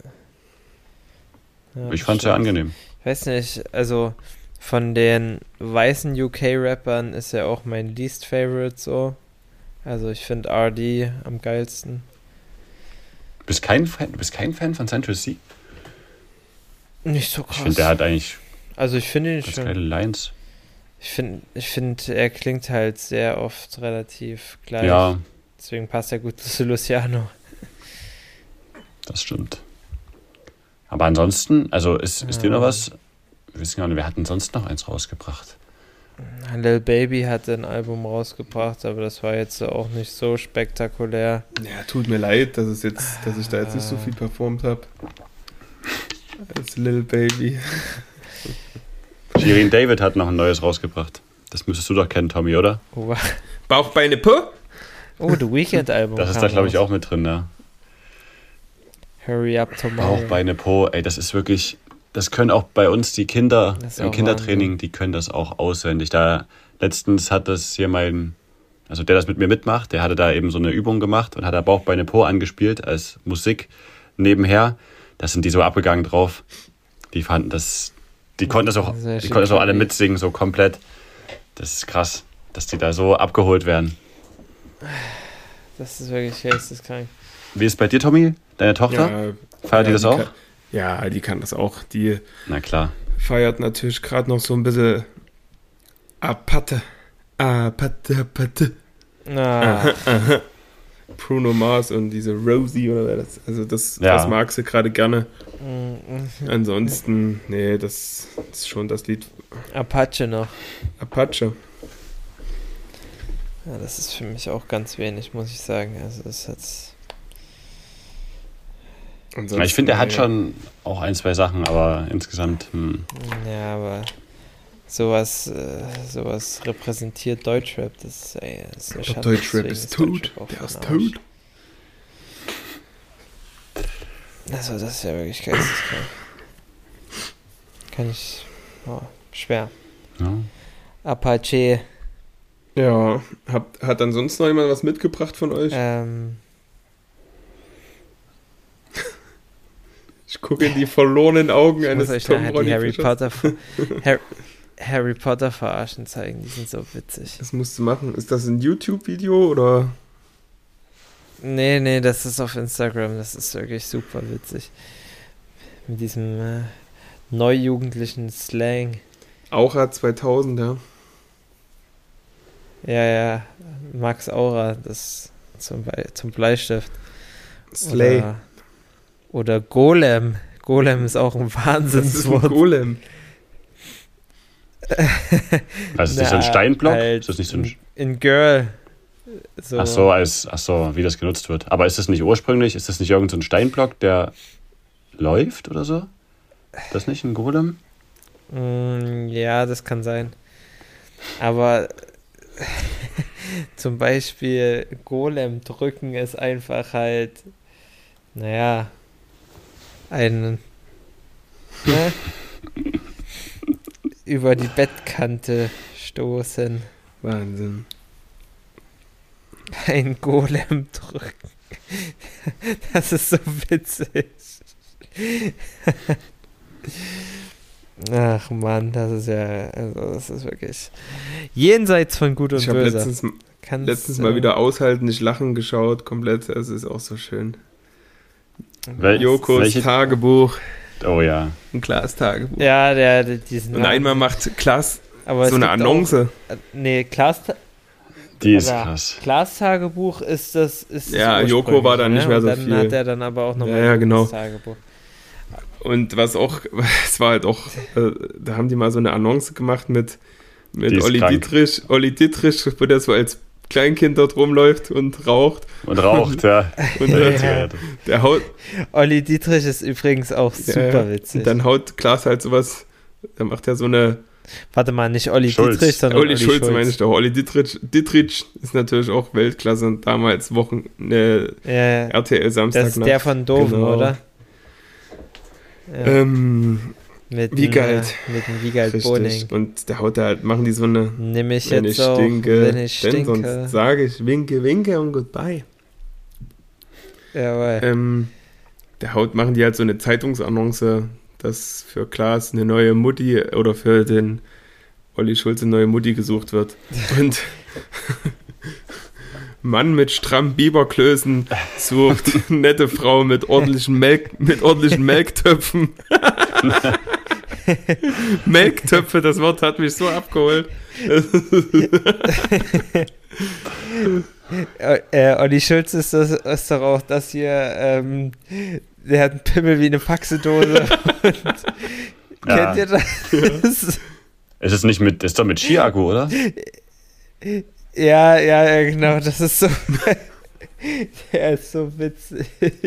Ja, Ich fand es sehr stimmt. angenehm. Ich weiß nicht, also von den weißen U K-Rappern ist er auch mein least favorite so. Also ich finde R D am geilsten. Du bist kein Fan, du bist kein Fan von Central C? Nicht so krass. Ich finde, der hat eigentlich also ich finde ihn ganz schon. geile Lines. Ich finde, ich finde, er klingt halt sehr oft relativ gleich. Ja, Deswegen passt er gut zu Luciano. das stimmt. Aber ansonsten, also ist, ist dir Ja. noch was? Wir wissen gar nicht, wir hatten sonst noch eins rausgebracht. Lil Baby hat ein Album rausgebracht, aber das war jetzt auch nicht so spektakulär. Ja, tut mir leid, dass, es jetzt, dass ich da jetzt nicht so viel performt habe. Als Lil Baby. Shirin David hat noch ein neues rausgebracht. Das müsstest du doch kennen, Tommy, oder? Oh, Bauch, Beine, Po? oh The Weeknd-Album. Das ist kam da, glaube ich, raus. auch mit drin, ne? Hurry Up Tomorrow. Bauch, Beine, Po, ey, das ist wirklich, das können auch bei uns die Kinder Das ist im auch Kindertraining, Wahnsinn. die können das auch auswendig. Da letztens hat das hier mein, also der das mit mir mitmacht, der hatte da eben so eine Übung gemacht und hat da Bauch, Beine, Po angespielt als Musik nebenher. Da sind die so abgegangen drauf. Die fanden das, die konnten das auch, Sehr die schön konnten das auch alle creepy. mitsingen, so komplett. Das ist krass, dass die da so abgeholt werden. Das ist wirklich geisteskrank. Wie ist es bei dir, Tommy? Deine Tochter? Ja, Feiert die ja, das auch? Kann, ja, die kann das auch. Die Na klar. feiert natürlich gerade noch so ein bisschen Apate. Apate, Apate. Ah, Bruno Mars und diese Rosie oder wer das. Also das, Ja. das mag sie gerade gerne. mm, Ansonsten, nee, das ist schon das Lied Apache noch. Apache. Ja, das ist für mich auch ganz wenig, muss ich sagen. Also das ist jetzt. Ansonsten, Ich finde, er hat nee. schon auch ein, zwei Sachen, aber insgesamt, hm. Ja, aber sowas, äh, sowas repräsentiert Deutschrap. Das ist, ey, das ist eine Ich Schande. glaube, Deutschrap Deswegen ist tot. Deutschrap auch Der für ist den Arsch. tot. Also das ist ja wirklich geisteskrank. Kann ich. Oh, schwer. ja. Apache. Ja, hat, hat ansonsten noch jemand was mitgebracht von euch? Ähm, Ich gucke in die verlorenen Augen ich eines muss euch Tom nachher die Ronny Harry Fischers. Potter, Harry, Harry Potter verarschen zeigen. Die sind so witzig. Das musst du machen. Ist das ein YouTube-Video oder? Nee, nee, das ist auf Instagram. Das ist wirklich super witzig. Mit diesem äh, neujugendlichen Slang. Aura zweitausend, ja. Ja, ja. Max Aura, das zum, Be zum Bleistift. Slay. Oder, oder Golem. Golem ist auch ein Das ist ein Wahnsinnswort. Golem. Also ist das nicht so ein Na, Steinblock? halt Ist das nicht so ein, in, in Girl. So. ach so, als, ach so, wie das genutzt wird. Aber ist das nicht ursprünglich, ist das nicht irgendein so ein Steinblock, der läuft oder so? Ist das nicht ein Golem? Mm, ja, das kann sein. Aber zum Beispiel Golem drücken ist einfach halt, naja, ein ne? über die Bettkante stoßen. Wahnsinn. Ein Golem drücken. Das ist so witzig. Ach Mann, das ist ja, also das ist wirklich jenseits von Gut und Ich habe Böse. letztens, Kannst, letztens mal äh, wieder aushalten, nicht lachen geschaut, komplett. Es ist auch so schön. Wel Jokos welche- Tagebuch, Oh ja. ein Klaas-Tagebuch. Ja, der, der diesen Und einmal macht Klaas aber so es eine gibt Annonce. Auch, äh, nee, Klaas, Die ist aber krass. Klaas Tagebuch ist das. Ist Ja, das Joko war da ursprüngliche, nicht mehr Und so dann viel. hat er dann aber auch nochmal Ja, ja, genau. Tagebuch. Und was auch, es war halt auch, äh, da haben die mal so eine Annonce gemacht mit, Die mit ist Olli krank. Dietrich, Olli Dietrich, wo der so als Kleinkind dort rumläuft und raucht. Und raucht, ja. Und Ja, äh, Zigarette. der haut, Olli Dietrich ist übrigens auch super äh, witzig. und dann haut Klaas halt sowas, da macht er so eine, Warte mal, nicht Olli Schulz. Dietrich, sondern Olli Olli Schulz, Schulz. meine ich doch, Olli Dietrich, Dietrich ist natürlich auch Weltklasse und damals Wochen, ne, Ja, ja. R T L Samstag. Das ist der von Doofen, Genau. oder? Ja, Ähm, mit Wiegald. Dem, äh, mit dem Wiegald Boning. richtig. Und der haut da halt, machen die so eine, Nimm ich wenn jetzt ich auch, stinke, wenn ich denn stinke. sonst sage ich winke, winke und goodbye. Jawohl. Ähm, der haut, machen die halt so eine Zeitungsannonce, dass für Klaas eine neue Mutti oder für den Olli Schulz eine neue Mutti gesucht wird. Und Mann mit strammen Biberklößen sucht nette Frau mit ordentlichen Melk, mit ordentlichen Melktöpfen. Melktöpfe, das Wort hat mich so abgeholt. Äh, äh, Olli Schulz ist, das, ist doch auch das hier, ähm, der hat einen Pimmel wie eine Faxedose. Und Ja. kennt ihr das? Ist es nicht mit, ist doch mit Ski-Akku, oder? Ja, ja, ja, genau, das ist so. Der ist so witzig.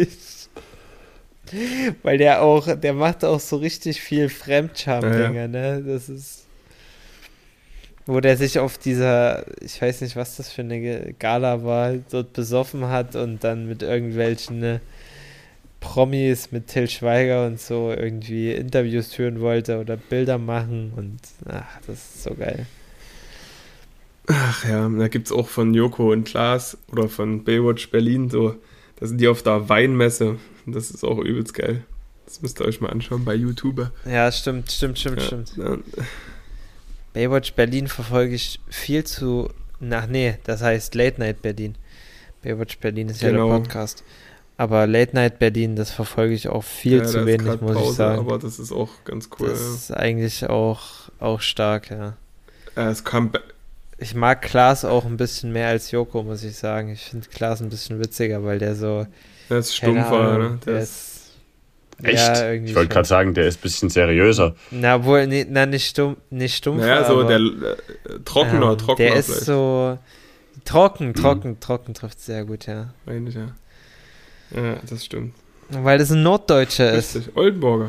Weil der auch, der macht auch so richtig viel Fremdscham-Dinger, Ja, ne? Das ist. Wo der sich auf dieser, ich weiß nicht, was das für eine Gala war, dort besoffen hat und dann mit irgendwelchen ne, Promis, mit Till Schweiger und so irgendwie Interviews führen wollte oder Bilder machen und ach, das ist so geil. Ach ja, da gibt es auch von Joko und Klaas oder von Baywatch Berlin so, da sind die auf der Weinmesse und das ist auch übelst geil. Das müsst ihr euch mal anschauen bei YouTube. Ja, stimmt, stimmt, stimmt, Ja, stimmt. ja. Baywatch Berlin verfolge ich viel zu. Ach nee, das heißt Late Night Berlin. Baywatch Berlin ist ja Genau. der Podcast. Aber Late Night Berlin, das verfolge ich auch viel Ja, zu da ist wenig, grad muss Pause, ich sagen. Aber das ist auch ganz cool. Das ist eigentlich auch, auch stark, ja. Ja. Äh, es kam, ba- Ich mag Klaas auch ein bisschen mehr als Joko, muss ich sagen. Ich finde Klaas ein bisschen witziger, weil der so. der ist keine stumpfer, Ahnung, ne? Der Der ist. Echt? Ja, irgendwie ich wollte schon. gerade sagen, der ist ein bisschen seriöser. Na, wohl, nee, na, nicht stumpf, nicht stumpf. naja, so aber, der äh, trockener, ähm, trockener Der ist vielleicht. so. Trocken, trocken, trocken trifft sehr gut, ja. Eigentlich, ja. Ja, das stimmt. Weil das ein Norddeutscher ist. Richtig. Oldenburger.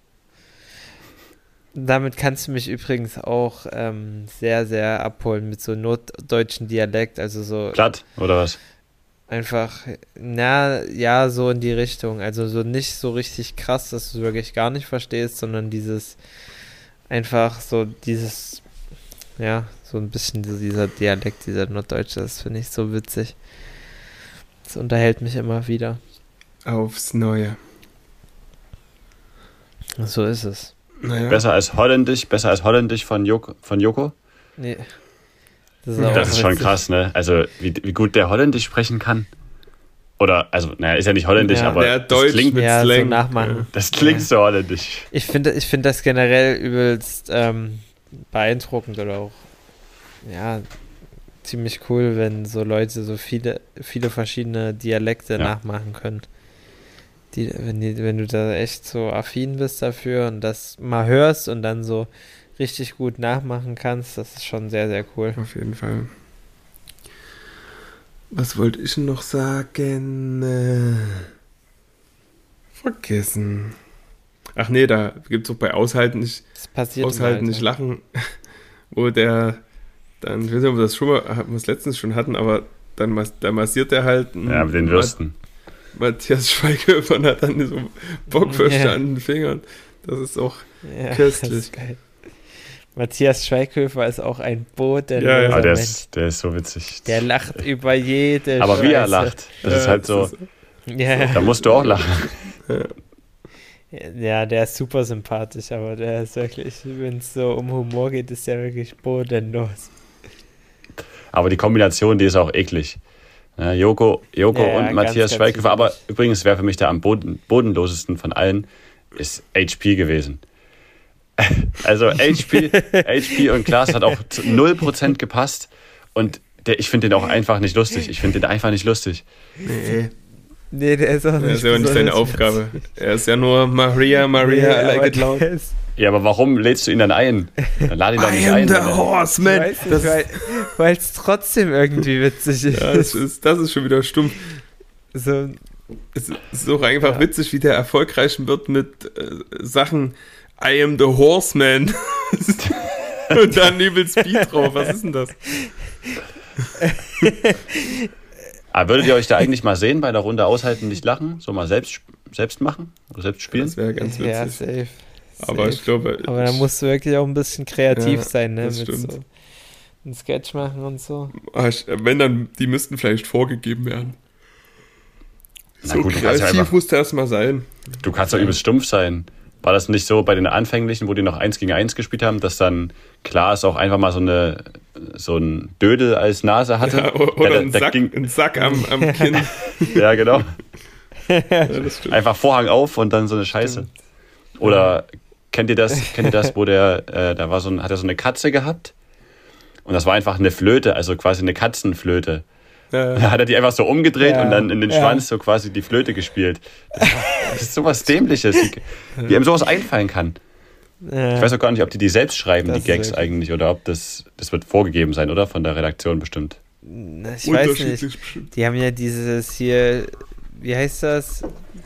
Damit kannst du mich übrigens auch ähm, sehr, sehr abholen mit so norddeutschen Dialekt, also so Platt, oder was? einfach, na, ja, so in die Richtung, also so nicht so richtig krass, dass du es wirklich gar nicht verstehst, sondern dieses, einfach so dieses, ja, so ein bisschen so dieser Dialekt, dieser Norddeutsche, das finde ich so witzig. Das unterhält mich immer wieder. Aufs Neue. So ist es. Naja. Besser als Holländisch, besser als Holländisch von Joko? Von Joko? Nee. Das Ja, auch Das ist schon witzig. krass, ne? Also, wie, wie gut der Holländisch sprechen kann. Oder, also, naja, ist ja nicht Holländisch, Ja, aber der das Deutsch klingt, mit Ja, so Slang. nachmachen. das klingt Ja. so holländisch. Ich finde ich find das generell übelst ähm, beeindruckend oder auch ja, ziemlich cool, wenn so Leute so viele, viele verschiedene Dialekte Ja. nachmachen können. Die, wenn, die, wenn du da echt so affin bist dafür und das mal hörst und dann so richtig gut nachmachen kannst, das ist schon sehr, sehr cool. Auf jeden Fall. Was wollte ich noch sagen? Äh, vergessen. Ach nee, da gibt es auch bei Aushalten nicht, Das passiert im Aushalten Alter. nicht lachen, wo der dann, ich weiß nicht, ob wir das schon mal, haben wir es letztens schon hatten, aber dann mas, da massiert er halt einen Ja, mit den Würsten. Matthias Schweighöfer und hat dann so Bockwürste Ja. an den Fingern. Das ist auch Ja, köstlich. das ist geil. Matthias Schweighöfer ist auch ein bodenloser Ja, ja. Aber der Mensch. ist, der ist so witzig. Der lacht über jede Aber wie er Scheiße. lacht, das Ja, ist halt das so, ist- Ja. da musst du auch lachen. Ja, der ist super sympathisch, aber der ist wirklich, wenn es so um Humor geht, ist der wirklich bodenlos. Aber die Kombination, die ist auch eklig. Ja, Joko, Joko Ja, ja, und ganz, Matthias ganz Schweighöfer, aber eklig. übrigens, wer für mich der am boden, bodenlosesten von allen ist H P gewesen. Also H P, H P und Klaas hat auch zu null Prozent gepasst und der, ich finde den auch einfach nicht lustig. Ich finde den einfach nicht lustig. Nee, Nee, der ist auch nicht das ist ja auch nicht seine besonders Aufgabe. Er ist ja nur Maria, witzig. Maria, Nee, I like aber it loud. der ist- Ja, aber warum lädst du ihn dann ein? Dann lade ihn doch nicht I am ein. the wenn er- horseman. Ich weiß Das, nicht, weil es trotzdem irgendwie witzig ist. ja, das, ist, das ist schon wieder stumpf. So, Es ist auch einfach Ja. witzig, wie der erfolgreich wird mit äh, Sachen I am the horseman. Und dann übelst Beat drauf. Was ist denn das? Aber würdet ihr euch da eigentlich mal sehen bei der Runde aushalten, nicht lachen? So mal selbst, selbst machen oder selbst spielen? Das wäre ganz ja, witzig. safe. Aber safe. ich glaube, Aber da musst du wirklich auch ein bisschen kreativ Ja, sein, ne? das Mit stimmt. so einen Sketch machen und so. ah, ich, wenn dann, die müssten vielleicht vorgegeben werden. Na So gut, du kannst ja kreativ einfach- muss der erstmal sein. Du kannst doch übelst stumpf sein. War das nicht so bei den Anfänglichen, wo die noch eins gegen eins gespielt haben, dass dann Klaas auch einfach mal so eine so ein Dödel als Nase hatte? Ja, o- oder Der- ein der Sack, ging- ein Sack am, am Kinn. Ja, genau. Ja, das stimmt. Einfach Vorhang auf und dann so eine Scheiße. Oder kennt ihr das, kennt ihr das, wo der, äh, da war so ein, hat er so eine Katze gehabt und das war einfach eine Flöte, also quasi eine Katzenflöte. Ja, Da hat er die einfach so umgedreht Ja, und dann in den ja. Schwanz so quasi die Flöte gespielt. Das, das ist sowas Dämliches, wie, wie ihm sowas einfallen kann. Ja. Ich weiß auch gar nicht, ob die die selbst schreiben, Das die ist Gags wirklich- eigentlich, oder ob das, das wird vorgegeben sein, oder? Von der Redaktion bestimmt. Na, ich weiß nicht. unterschiedlich bestimmt. Die haben ja dieses hier, wie heißt das?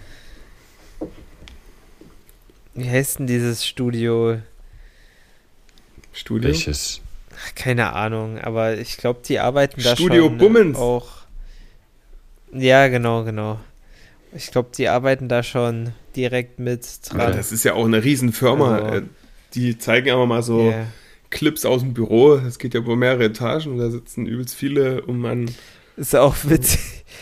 Wie heißt denn dieses Studio? Studio. Welches? Ach, keine Ahnung, aber ich glaube, die arbeiten da Studio schon Bummens. auch. Ja, genau, genau. Ich glaube, die arbeiten da schon direkt mit Ja, dran. das ist ja auch eine Riesenfirma. Also- Äh, Die zeigen aber mal so Ja. Clips aus dem Büro. Es geht ja über mehrere Etagen und da sitzen übelst viele um an. Ist auch witzig.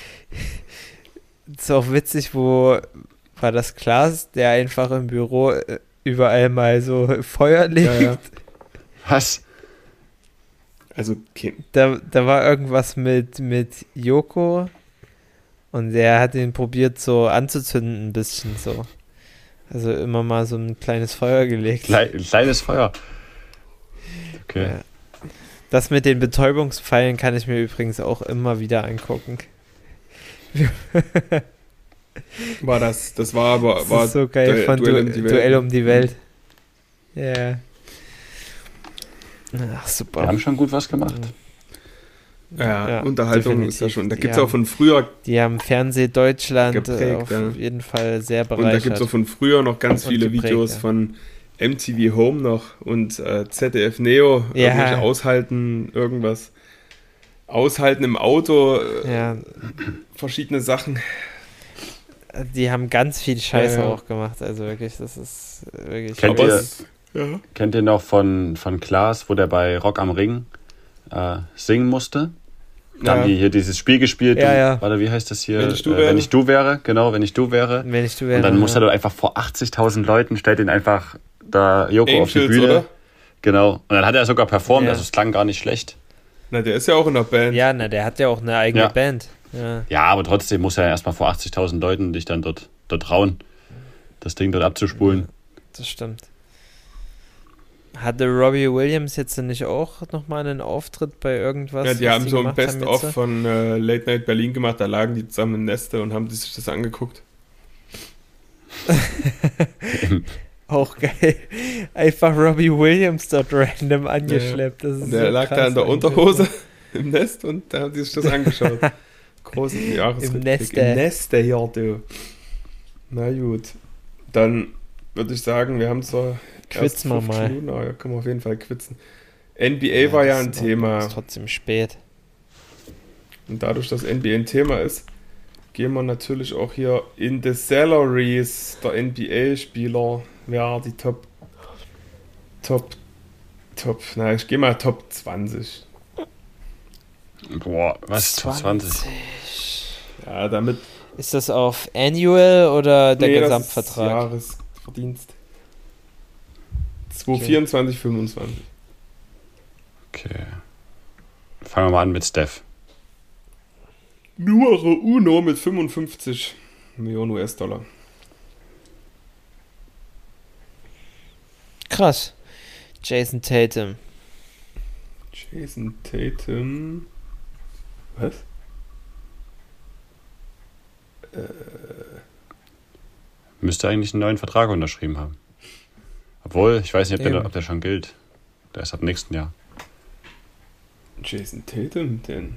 Ist auch witzig, wo war das Klaas, der einfach im Büro äh, überall mal so Feuer legt. Ja, ja. Was? Also, okay. Da, da war irgendwas mit, mit Joko und der hat ihn probiert so anzuzünden ein bisschen so. Also immer mal so ein kleines Feuer gelegt. Klei- Ein kleines Feuer. Okay. Ja. Das mit den Betäubungspfeilen kann ich mir übrigens auch immer wieder angucken. War das, das war aber, Das war ist so geil Duell- von Duell Duell, um die Welt. Duell um die Welt. Ja. Ach, Wir super. haben schon gut was gemacht. ja, Ja, Unterhaltung ist ja definitiv. schon. Da Die gibt es auch haben- von früher, Die haben Fernseh Deutschland äh, Geprägt, auf ja. jeden Fall sehr und da bereichert. gibt es auch von früher noch ganz Und viele geprägt, Videos ja. von M T V Home noch und äh, Z D F Neo, Ja. irgendwelche Aushalten, irgendwas. Aushalten im Auto, äh, Ja, verschiedene Sachen. die haben ganz viel Scheiße Ja, ja. auch gemacht. Also wirklich, das ist wirklich. Kennt Aber ihr- es, ja. Kennt ihr noch von, von Klaas, wo der bei Rock am Ring äh, singen musste? Da haben Ja. die hier dieses Spiel gespielt. Ja, und, ja. Warte, wie heißt das hier? Wenn ich du Äh, wäre. wenn ich du wäre, genau, wenn ich du wäre. Wenn ich du wäre. Und dann muss er ja. dort einfach vor achtzigtausend Leuten, stellt ihn einfach da Joko auf die Angels, Bühne. oder? Genau. Und dann hat er sogar performt, Ja. also es klang gar nicht schlecht. Na, der ist ja auch in der Band. Ja, na, der hat ja auch eine eigene Ja. Band. Ja. Ja, aber trotzdem muss er erstmal vor achtzigtausend Leuten dich dann dort, dort trauen, das Ding dort abzuspulen. Das stimmt. Hatte Robbie Williams jetzt nicht auch nochmal einen Auftritt bei irgendwas? Ja, die was haben so ein gemacht Best-of jetzt? von äh, Late Night Berlin gemacht, da lagen die zusammen im Neste und haben die sich das angeguckt. Auch geil. Einfach Robbie Williams dort random angeschleppt. Das ist Und der so lag krass da in der eigentlich. Unterhose im Nest und da haben die sich das angeschaut. Großen Jahresrückblick. Im Neste. Im Neste, ja, du. Na gut. Dann würde ich sagen, wir haben zwar erst Quitzen wir fünfzig mal. Minuten, aber ja, können wir auf jeden Fall quitzen. N B A war ja das ein ist noch- Thema. Ist trotzdem spät. Und dadurch, dass N B A ein Thema ist, gehen wir natürlich auch hier in the salaries der N B A-Spieler. Wer die Top, Top Top, na, ich gehe mal Top zwanzig. Boah, was? Top zwanzig? Ja, damit. Ist das auf Annual oder der nee, Gesamtvertrag? Das ist Jahresverdienst. zwanzig vierundzwanzig, fünfundzwanzig. Okay. Fangen wir mal an mit Steph. Numero uno mit fünfundfünfzig Millionen U S-Dollar. Krass. Jason Tatum. Jason Tatum. Was? Äh. Müsste eigentlich einen neuen Vertrag unterschrieben haben. Obwohl, ich weiß nicht, ob der, ob der schon gilt. Der ist ab nächsten Jahr. Jason Tatum, den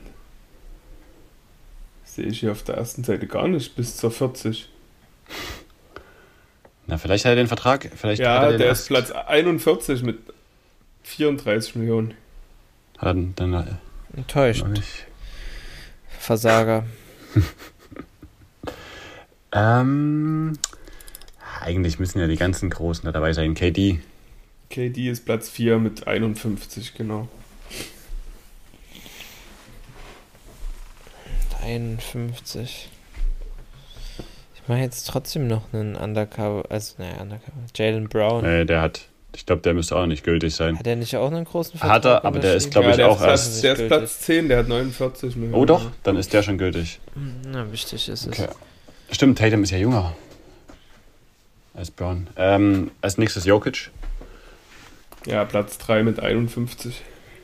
sehe ich hier auf der ersten Seite gar nicht, bis zur vierzig. Na, vielleicht hat er den Vertrag. Vielleicht ja, hat er den der erst, ist Platz einundvierzig mit vierunddreißig Millionen. Hat er dann, äh, Enttäuscht. Versager. ähm, eigentlich müssen ja die ganzen Großen da dabei sein. K D. K D ist Platz vier mit einundfünfzig, genau. einundfünfzig. Ich mache jetzt trotzdem noch einen Undercover, also naja, Undercover. Jalen Brown. Nee, der hat, ich glaube, der müsste auch nicht gültig sein. Hat er nicht auch einen großen Vertrag? Hat er, aber der ist, glaube ja, ich, der auch ist Platz, erst. Der ist Platz zehn, der hat neunundvierzig Millionen. Oh doch, dann ist der schon gültig. Na, wichtig ist Okay. es. Stimmt, Tatum ist ja jünger als Brown. Ähm, als nächstes Jokic. Ja, Platz drei mit einundfünfzig.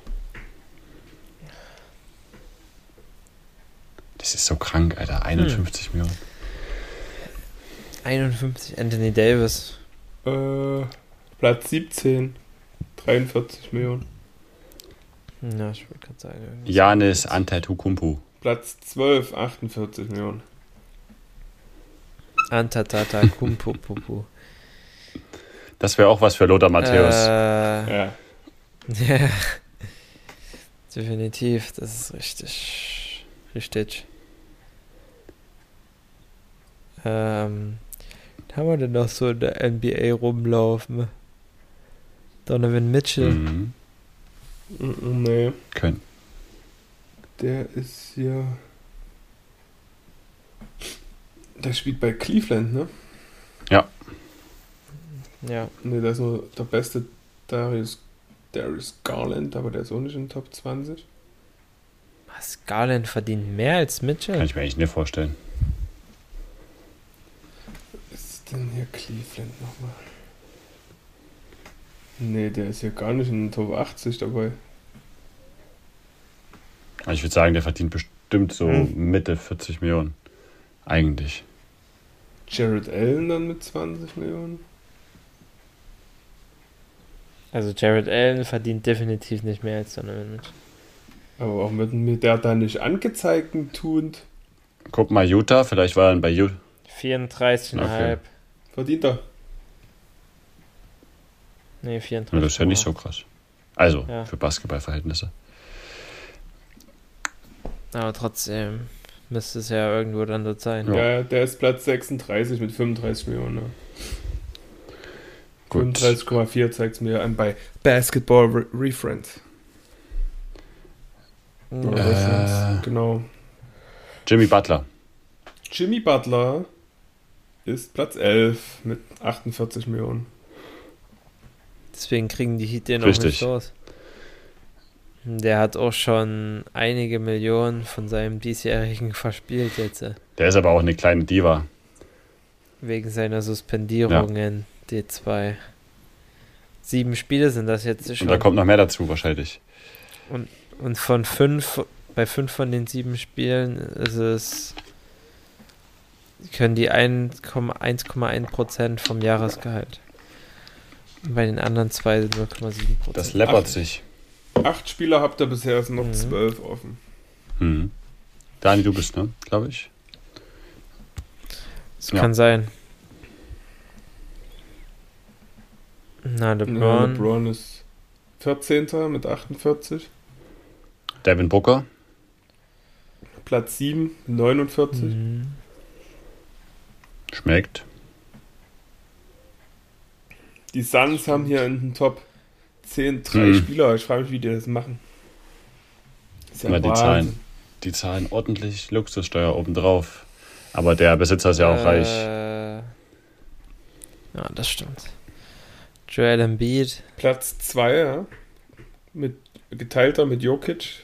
Das ist so krank, Alter. einundfünfzig hm. Millionen. einundfünfzig, Anthony Davis. Äh, Platz siebzehn, dreiundvierzig Millionen. Ja, ich wollte gerade sagen. Giannis Antetokounmpo. Platz zwölf, achtundvierzig Millionen. Antatata Kumpupupu. Das wäre auch was für Lothar Matthäus. Äh, Ja. ja. Definitiv, das ist richtig. Richtig. Ähm, was haben wir denn noch so in der N B A rumlaufen? Donovan Mitchell. Mhm. Nee, Können. der ist ja... Der spielt bei Cleveland, ne? Ja. Ja. Ne, der ist nur der beste Darius, Darius Garland, aber der ist auch nicht in den Top zwanzig. Was? Garland verdient mehr als Mitchell? Kann ich mir eigentlich nicht vorstellen. Was ist denn hier Cleveland nochmal? Ne, der ist ja gar nicht in den Top achtzig dabei. Also ich würde sagen, der verdient bestimmt so Hm. Mitte vierzig Millionen. Eigentlich. Jared Allen dann mit zwanzig Millionen. Also Jared Allen verdient definitiv nicht mehr als Donovan Mitchell. Aber auch mit, mit der da nicht angezeigten tut, Guck mal, Utah, vielleicht war er dann bei Utah. vierunddreißig Komma fünf. verdient er. Nee, vierunddreißig. Das ist ja nicht so krass. Also, Ja. für Basketballverhältnisse. Aber trotzdem müsste es ja irgendwo dann dort sein. Ja. Ja, der ist Platz sechsunddreißig mit fünfunddreißig Millionen. Ne? Gut. fünfunddreißig Komma vier zeigt es mir an bei Basketball Re- Reference. Mhm. Oder Äh. Reference, genau. Jimmy Butler. Jimmy Butler ist Platz elf mit achtundvierzig Millionen. Deswegen kriegen die Heat den auch Richtig. nicht los. Der hat auch schon einige Millionen von seinem diesjährigen verspielt jetzt. äh, Der ist aber auch eine kleine Diva. Wegen seiner Suspendierung in D zwei. Sieben Spiele sind das jetzt Und schon. da kommt noch mehr dazu wahrscheinlich. Und von fünf, bei fünf von den sieben Spielen ist es, können die eins Komma eins Prozent vom Jahresgehalt. Und bei den anderen zwei sind null Komma sieben Prozent. Das läppert Ach. sich. Acht Spieler habt ihr bisher, es sind noch Mhm. zwölf offen. Mhm. Dani, du bist, ne? Glaube ich. Das Ja. kann sein. Na, Ja, LeBron. LeBron ist vierzehnter mit achtundvierzig. Devin Booker. Platz sieben mit neunundvierzig. Mhm. Schmeckt. Die Suns haben hier in den Top zehn, drei Mhm. Spieler. Ich frage mich, wie die das machen. Ist ja Ja, die Wahnsinn. zahlen, die zahlen ordentlich Luxussteuer obendrauf. Aber der Besitzer ist ja auch äh, reich. Ja, das stimmt. Joel Embiid. Platz zwei, ja. Mit, geteilter mit Jokic.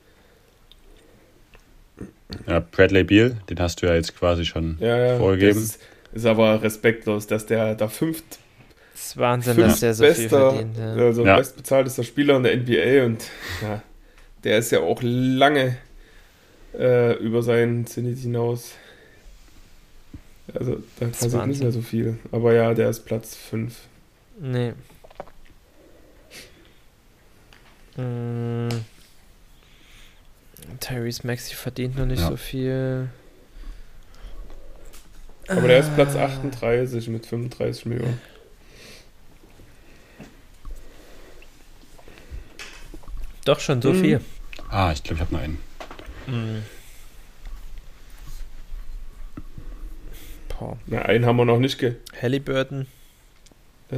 Ja, Bradley Beal, den hast du ja jetzt quasi schon Ja, ja. vorgegeben. Das ist, ist aber respektlos, dass der da fünft, Das ist Wahnsinn, fünf dass der so viel bester, verdient. Ja. also Ja. bestbezahltester Spieler in der N B A und ja, der ist ja auch lange äh, über seinen Zenit hinaus. Also da ist passiert nicht Wahnsinn. mehr so viel. Aber ja, der ist Platz fünf. Nee. Mm. Tyrese Maxey verdient noch nicht Ja. so viel. Aber der ist Platz Ah. achtunddreißig mit fünfunddreißig Millionen. Doch schon so Mhm. viel. Ah, ich glaube, ich habe noch einen. Mm. Boah. Na, einen haben wir noch nicht ge... Halliburton. Äh,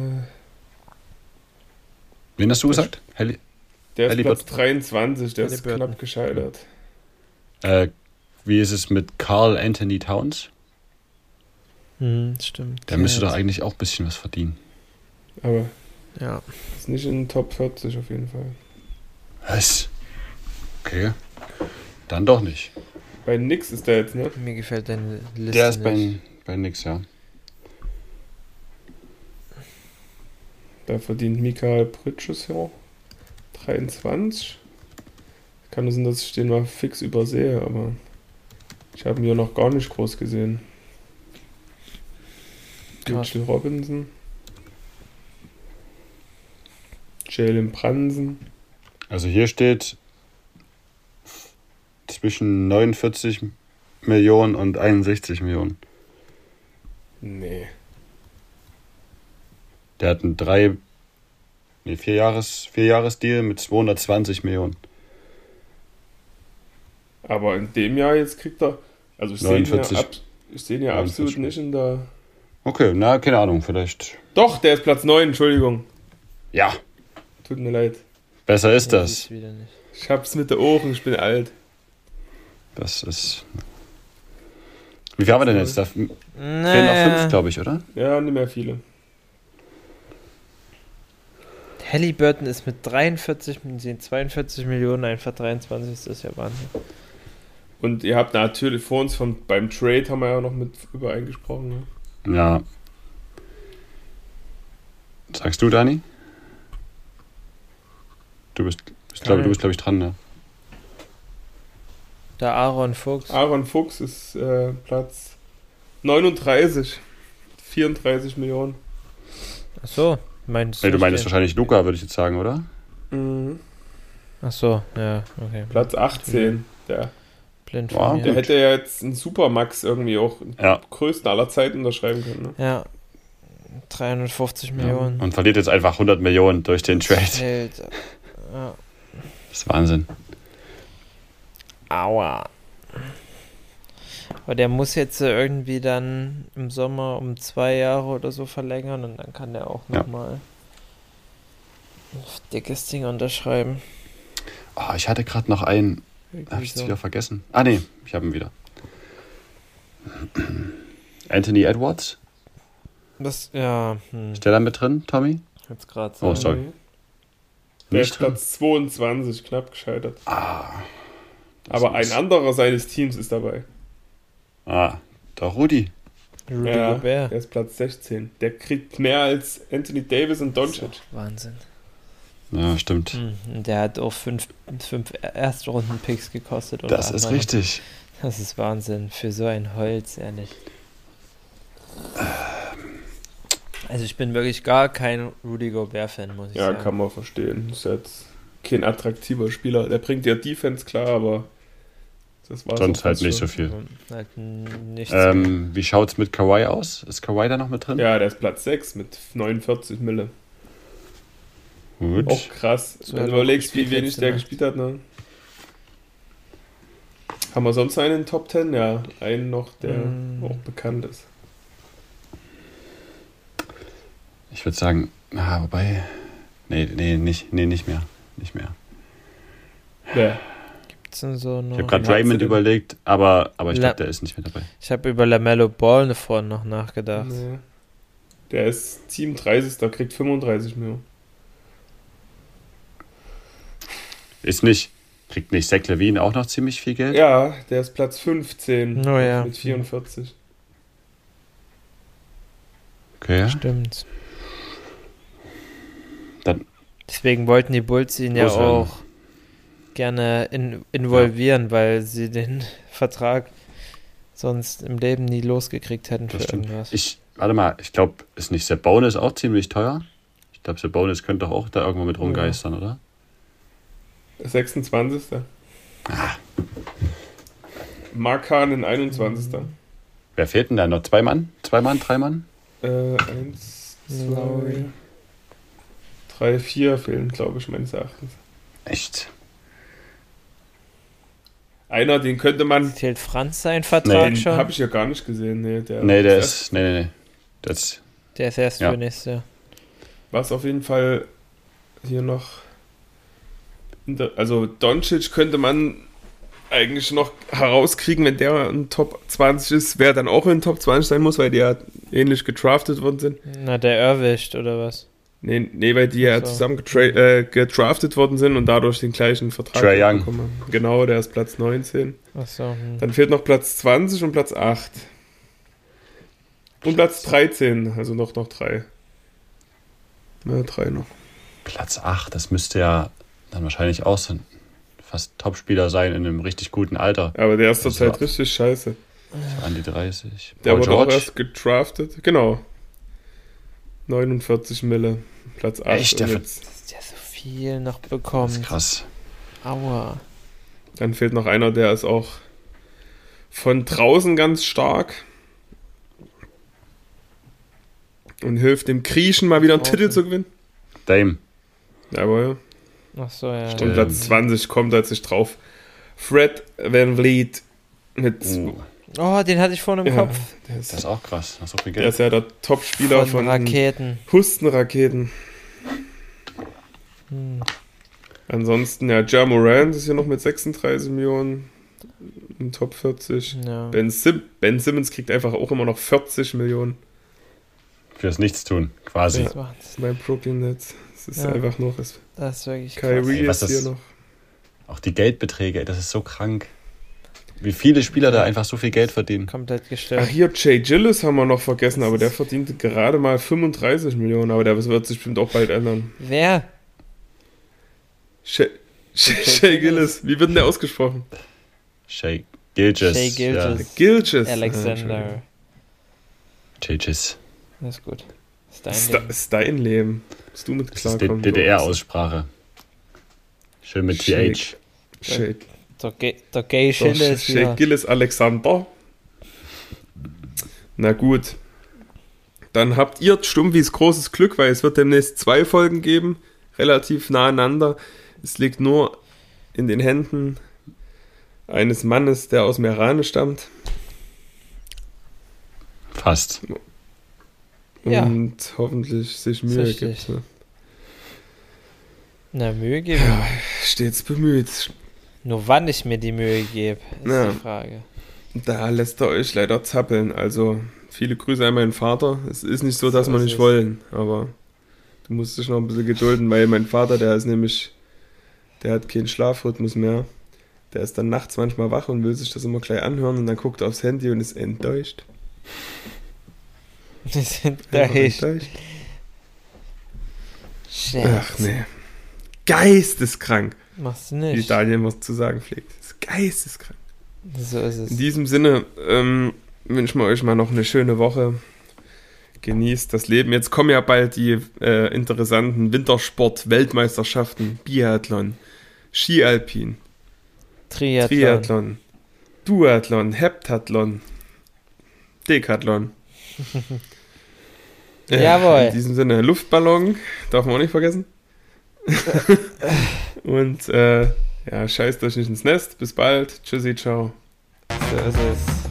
Wen hast du gesagt? Halli der ist Halliburton. Platz dreiundzwanzig, der ist Halliburton. knapp gescheitert. äh, wie ist es mit Carl Anthony Towns? Hm, stimmt. Der müsste Ja, doch eigentlich auch ein bisschen was verdienen. Aber Ja. ist nicht in den Top vierzig auf jeden Fall. Was? Okay. Dann doch nicht. Bei Nix ist der jetzt, ne? Mir gefällt deine Liste Der ist nicht. bei, bei nix, ja. Da verdient Michael Bridges ja dreiundzwanzig. Kann es sein, dass ich den mal fix übersehe, aber ich habe ihn ja noch gar nicht groß gesehen. Krass. Mitchell Robinson. Jalen Brunson. Also hier steht zwischen neunundvierzig Millionen und einundsechzig Millionen. Nee. Der hat einen drei, nee, vier Jahres, vier Jahres Deal mit zweihundertzwanzig Millionen. Aber in dem Jahr jetzt kriegt er. Also ich sehe ihn ja, neunundvierzig. ab, ich sehe ihn ja absolut neunundvierzig. nicht in der. Okay, na, keine Ahnung, vielleicht. Doch, der ist Platz neun, Entschuldigung. Ja, Tut mir leid. besser ist Nee, das. siehst wieder nicht. Ich hab's mit den Ohren, ich bin alt. Das ist. Wie viel haben wir denn jetzt? Da fehlen noch Naja. fünf, glaube ich, oder? Ja, nicht mehr viele. Halliburton ist mit dreiundvierzig, mit zweiundvierzig Millionen einfach dreiundzwanzig. Das ist ja Wahnsinn. Und ihr habt natürlich vor uns von, beim Trade haben wir ja noch mit übereingesprochen. Ne? Ja. Sagst du, Dani? Du bist, ich glaube, du bist, glaube ich, dran, ne? Der Aaron Fuchs. Aaron Fuchs ist äh, Platz neununddreißig. vierunddreißig Millionen. Ach so, meinst Nee, du meinst den? wahrscheinlich Luca, würde ich jetzt sagen, oder? Mhm. Ach so, ja, okay. Platz achtzehn. Der, Blind Wow, von mir. der gut. hätte ja jetzt einen Supermax irgendwie auch Ja. größten aller Zeiten unterschreiben können. Ne? Ja, dreihundertfünfzig Millionen. Und verliert jetzt einfach hundert Millionen durch den Trade. Fällt. Ja. Das ist Wahnsinn. Aua. Aber der muss jetzt äh, irgendwie dann im Sommer um zwei Jahre oder so verlängern und dann kann der auch Ja. nochmal ein dickes Ding unterschreiben. Oh, ich hatte gerade noch einen. Irgendwie Habe ich jetzt so. wieder vergessen? Ah, nee, ich habe ihn wieder. Anthony Edwards? Das, ja, hm, Ist der da mit drin, Tommy? jetzt gerade Oh, so. sorry. Mhm. Der Nicht ist drin? Platz zweiundzwanzig, knapp gescheitert. Ah. das Aber ein ist- anderer seines Teams ist dabei. Ah, der Rudi. Rudy Ja, Gobert. der ist Platz sechzehn. Der kriegt mehr als Anthony Davis und Doncic. Wahnsinn. Ja, stimmt. Hm, und der hat auch fünf, fünf Erstrunden-Picks gekostet. unter Das ist anderem. richtig. Das ist Wahnsinn. Für so ein Holz, ehrlich. Also ich bin wirklich gar kein Rudy Gobert-Fan, muss ich Ja, sagen. kann man verstehen. Ist jetzt kein attraktiver Spieler. Der bringt ja Defense klar, aber das war Sonst halt nicht so viel. Halt nichts. Ähm, wie schaut's mit Kawhi aus? Ist Kawhi da noch mit drin? Ja, der ist Platz sechs mit neunundvierzig Mille. Gut. Auch krass. So Wenn hat du er auch überlegst, wie gespielt wenig letzte der Nacht. gespielt hat, ne? Haben wir sonst einen in den Top Ten? Ja, einen noch, der Mm. auch bekannt ist. Ich würde sagen, ah, wobei, Nee, nee, nicht, nee, nicht mehr. Nicht mehr. Ja. Gibt's denn so noch? Ich habe gerade Wen hat Raymond sie denn? überlegt, aber, aber ich La- glaube, der ist nicht mehr dabei. Ich habe über LaMelo Ball vorhin noch nachgedacht. Nee. Der ist siebenunddreißig. kriegt fünfunddreißig Millionen. Ist nicht, kriegt nicht Zach LaVine auch noch ziemlich viel Geld? Ja, der ist Platz fünfzehn Oh ja. mit vierundvierzig. Okay. Stimmt. Dann, Deswegen wollten die Bulls ihn ja Loswerden. auch gerne in, involvieren, weil sie den Vertrag sonst im Leben nie losgekriegt hätten für das stimmt. irgendwas. Ich, warte mal, ich glaube, ist nicht Sabonis auch ziemlich teuer? Ich glaube, Sabonis könnte doch auch da irgendwo mit rumgeistern, oder? sechsundzwanzigster Ah. Mark Hahn einundzwanzigster Wer fehlt denn da noch? Zwei Mann? Zwei Mann? Drei Mann? Äh, eins, zwei, Lowry. drei, vier fehlen, glaube ich, meines Erachtens. Echt? Einer, den könnte man. Zählt Franz seinen Vertrag Den schon? habe ich ja gar nicht gesehen. Nee, der, Nee, der das ist. Nee, nee, nee. Das, Der ist erst Ja. für nächstes Jahr. Was auf jeden Fall hier noch. inter- Also, Doncic könnte man eigentlich noch herauskriegen, wenn der ein Top zwanzig ist, wer dann auch in den Top zwanzig sein muss, weil die ja ähnlich gedraftet worden sind. Na, der erwischt, oder was? Nee, nee weil die ja Ach so. zusammen getra- äh, gedraftet worden sind und dadurch den gleichen Vertrag Trae Young. bekommen haben. Genau, der ist Platz neunzehn. Achso. Hm. Dann fehlt noch Platz zwanzig und Platz acht. Und Platz dreizehn, also noch, noch drei. Ja, drei noch. Platz acht, das müsste ja dann wahrscheinlich auch so ein fast Topspieler sein in einem richtig guten Alter. Aber der ist Das zurzeit war- richtig scheiße. So an die dreißig. Der Paul wurde auch George. erst gedraftet. Genau. neunundvierzig Mille. Platz acht. Echt? Der Und ver- jetzt, Dass der so viel noch Das bekommt. ist krass. Aua. dann fehlt noch einer, der ist auch von draußen ganz stark. Und hilft dem Griechen mal wieder einen Draußen. Titel zu gewinnen. Dame. Jawohl. Achso, ja. Und Ähm. Platz zwanzig kommt er sich drauf. Fred VanVleet mit. Uh, Oh, den hatte ich vorhin im ja, Kopf. der, das ist, ist auch krass. Nach so viel der Geld. ist ja der Top-Spieler Von von, Raketen. Hustenraketen. Hm. Ansonsten, ja, Ja Morant ist hier noch mit sechsunddreißig Millionen im Top vierzig. Ja. Ben, Sim Ben Simmons kriegt einfach auch immer noch vierzig Millionen Fürs Nichtstun, quasi. Das macht's. bei Brooklyn Nets. Das ist Ja. einfach noch. Das Das ist wirklich krass. Kyrie Ey, was ist hier das- noch. Auch die Geldbeträge, ey, das ist so krank. Wie viele Spieler da einfach so viel Geld verdienen. Komplett Ach, gestört. hier Jay Gillis haben wir noch vergessen, aber der verdiente gerade mal fünfunddreißig Millionen, aber der wird sich bestimmt auch bald ändern. Wer? Shay, Shay, Shay Gillis, wie wird denn der ausgesprochen? Shay Gilgis. Shay Gilgeous. Gilgis. Alexander. Gilgis. Das ist gut. Das ist dein Ist, Leben. ist dein Leben. Musst du mit Das ist die klarkommen. D D R-Aussprache. Schön mit T H. Shay, Der Gay, der Gay doch, Schille ist Shay hier. Gillis Alexander. Na gut. Dann habt ihr Stumpfis großes Glück, weil es wird demnächst zwei Folgen geben, relativ nah aneinander. Es liegt nur in den Händen eines Mannes, der aus dem Iran stammt. Fast. Ja. Und hoffentlich sich Mühe Richtig. gibt. Ne? Na, Mühe geben. Ja, stets bemüht. Nur wann ich mir die Mühe gebe, ist Ja. die Frage. Da lässt er euch leider zappeln. Also viele Grüße an meinen Vater. Es ist nicht so, dass So wir ist nicht es. wollen, aber du musst dich noch ein bisschen gedulden, weil mein Vater, der ist nämlich, der hat keinen Schlafrhythmus mehr. Der ist dann nachts manchmal wach und will sich das immer gleich anhören und dann guckt er aufs Handy und ist enttäuscht. Wir sind da Einfach echt enttäuscht. schlecht. Ach nee. Geisteskrank, Machst du wie nicht. Daniel immer zu sagen pflegt. Das ist geisteskrank. So ist es. In diesem Sinne ähm, wünschen wir euch mal noch eine schöne Woche. Genießt das Leben. Jetzt kommen ja bald die äh, interessanten Wintersport-Weltmeisterschaften. Biathlon, Skialpin, Triathlon. Triathlon, Duathlon, Heptathlon, Dekathlon. Äh, Jawohl. In diesem Sinne, Luftballon, darf man auch nicht vergessen. Und äh, ja, scheißt euch nicht ins Nest. Bis bald. Tschüssi, ciao. So ist es.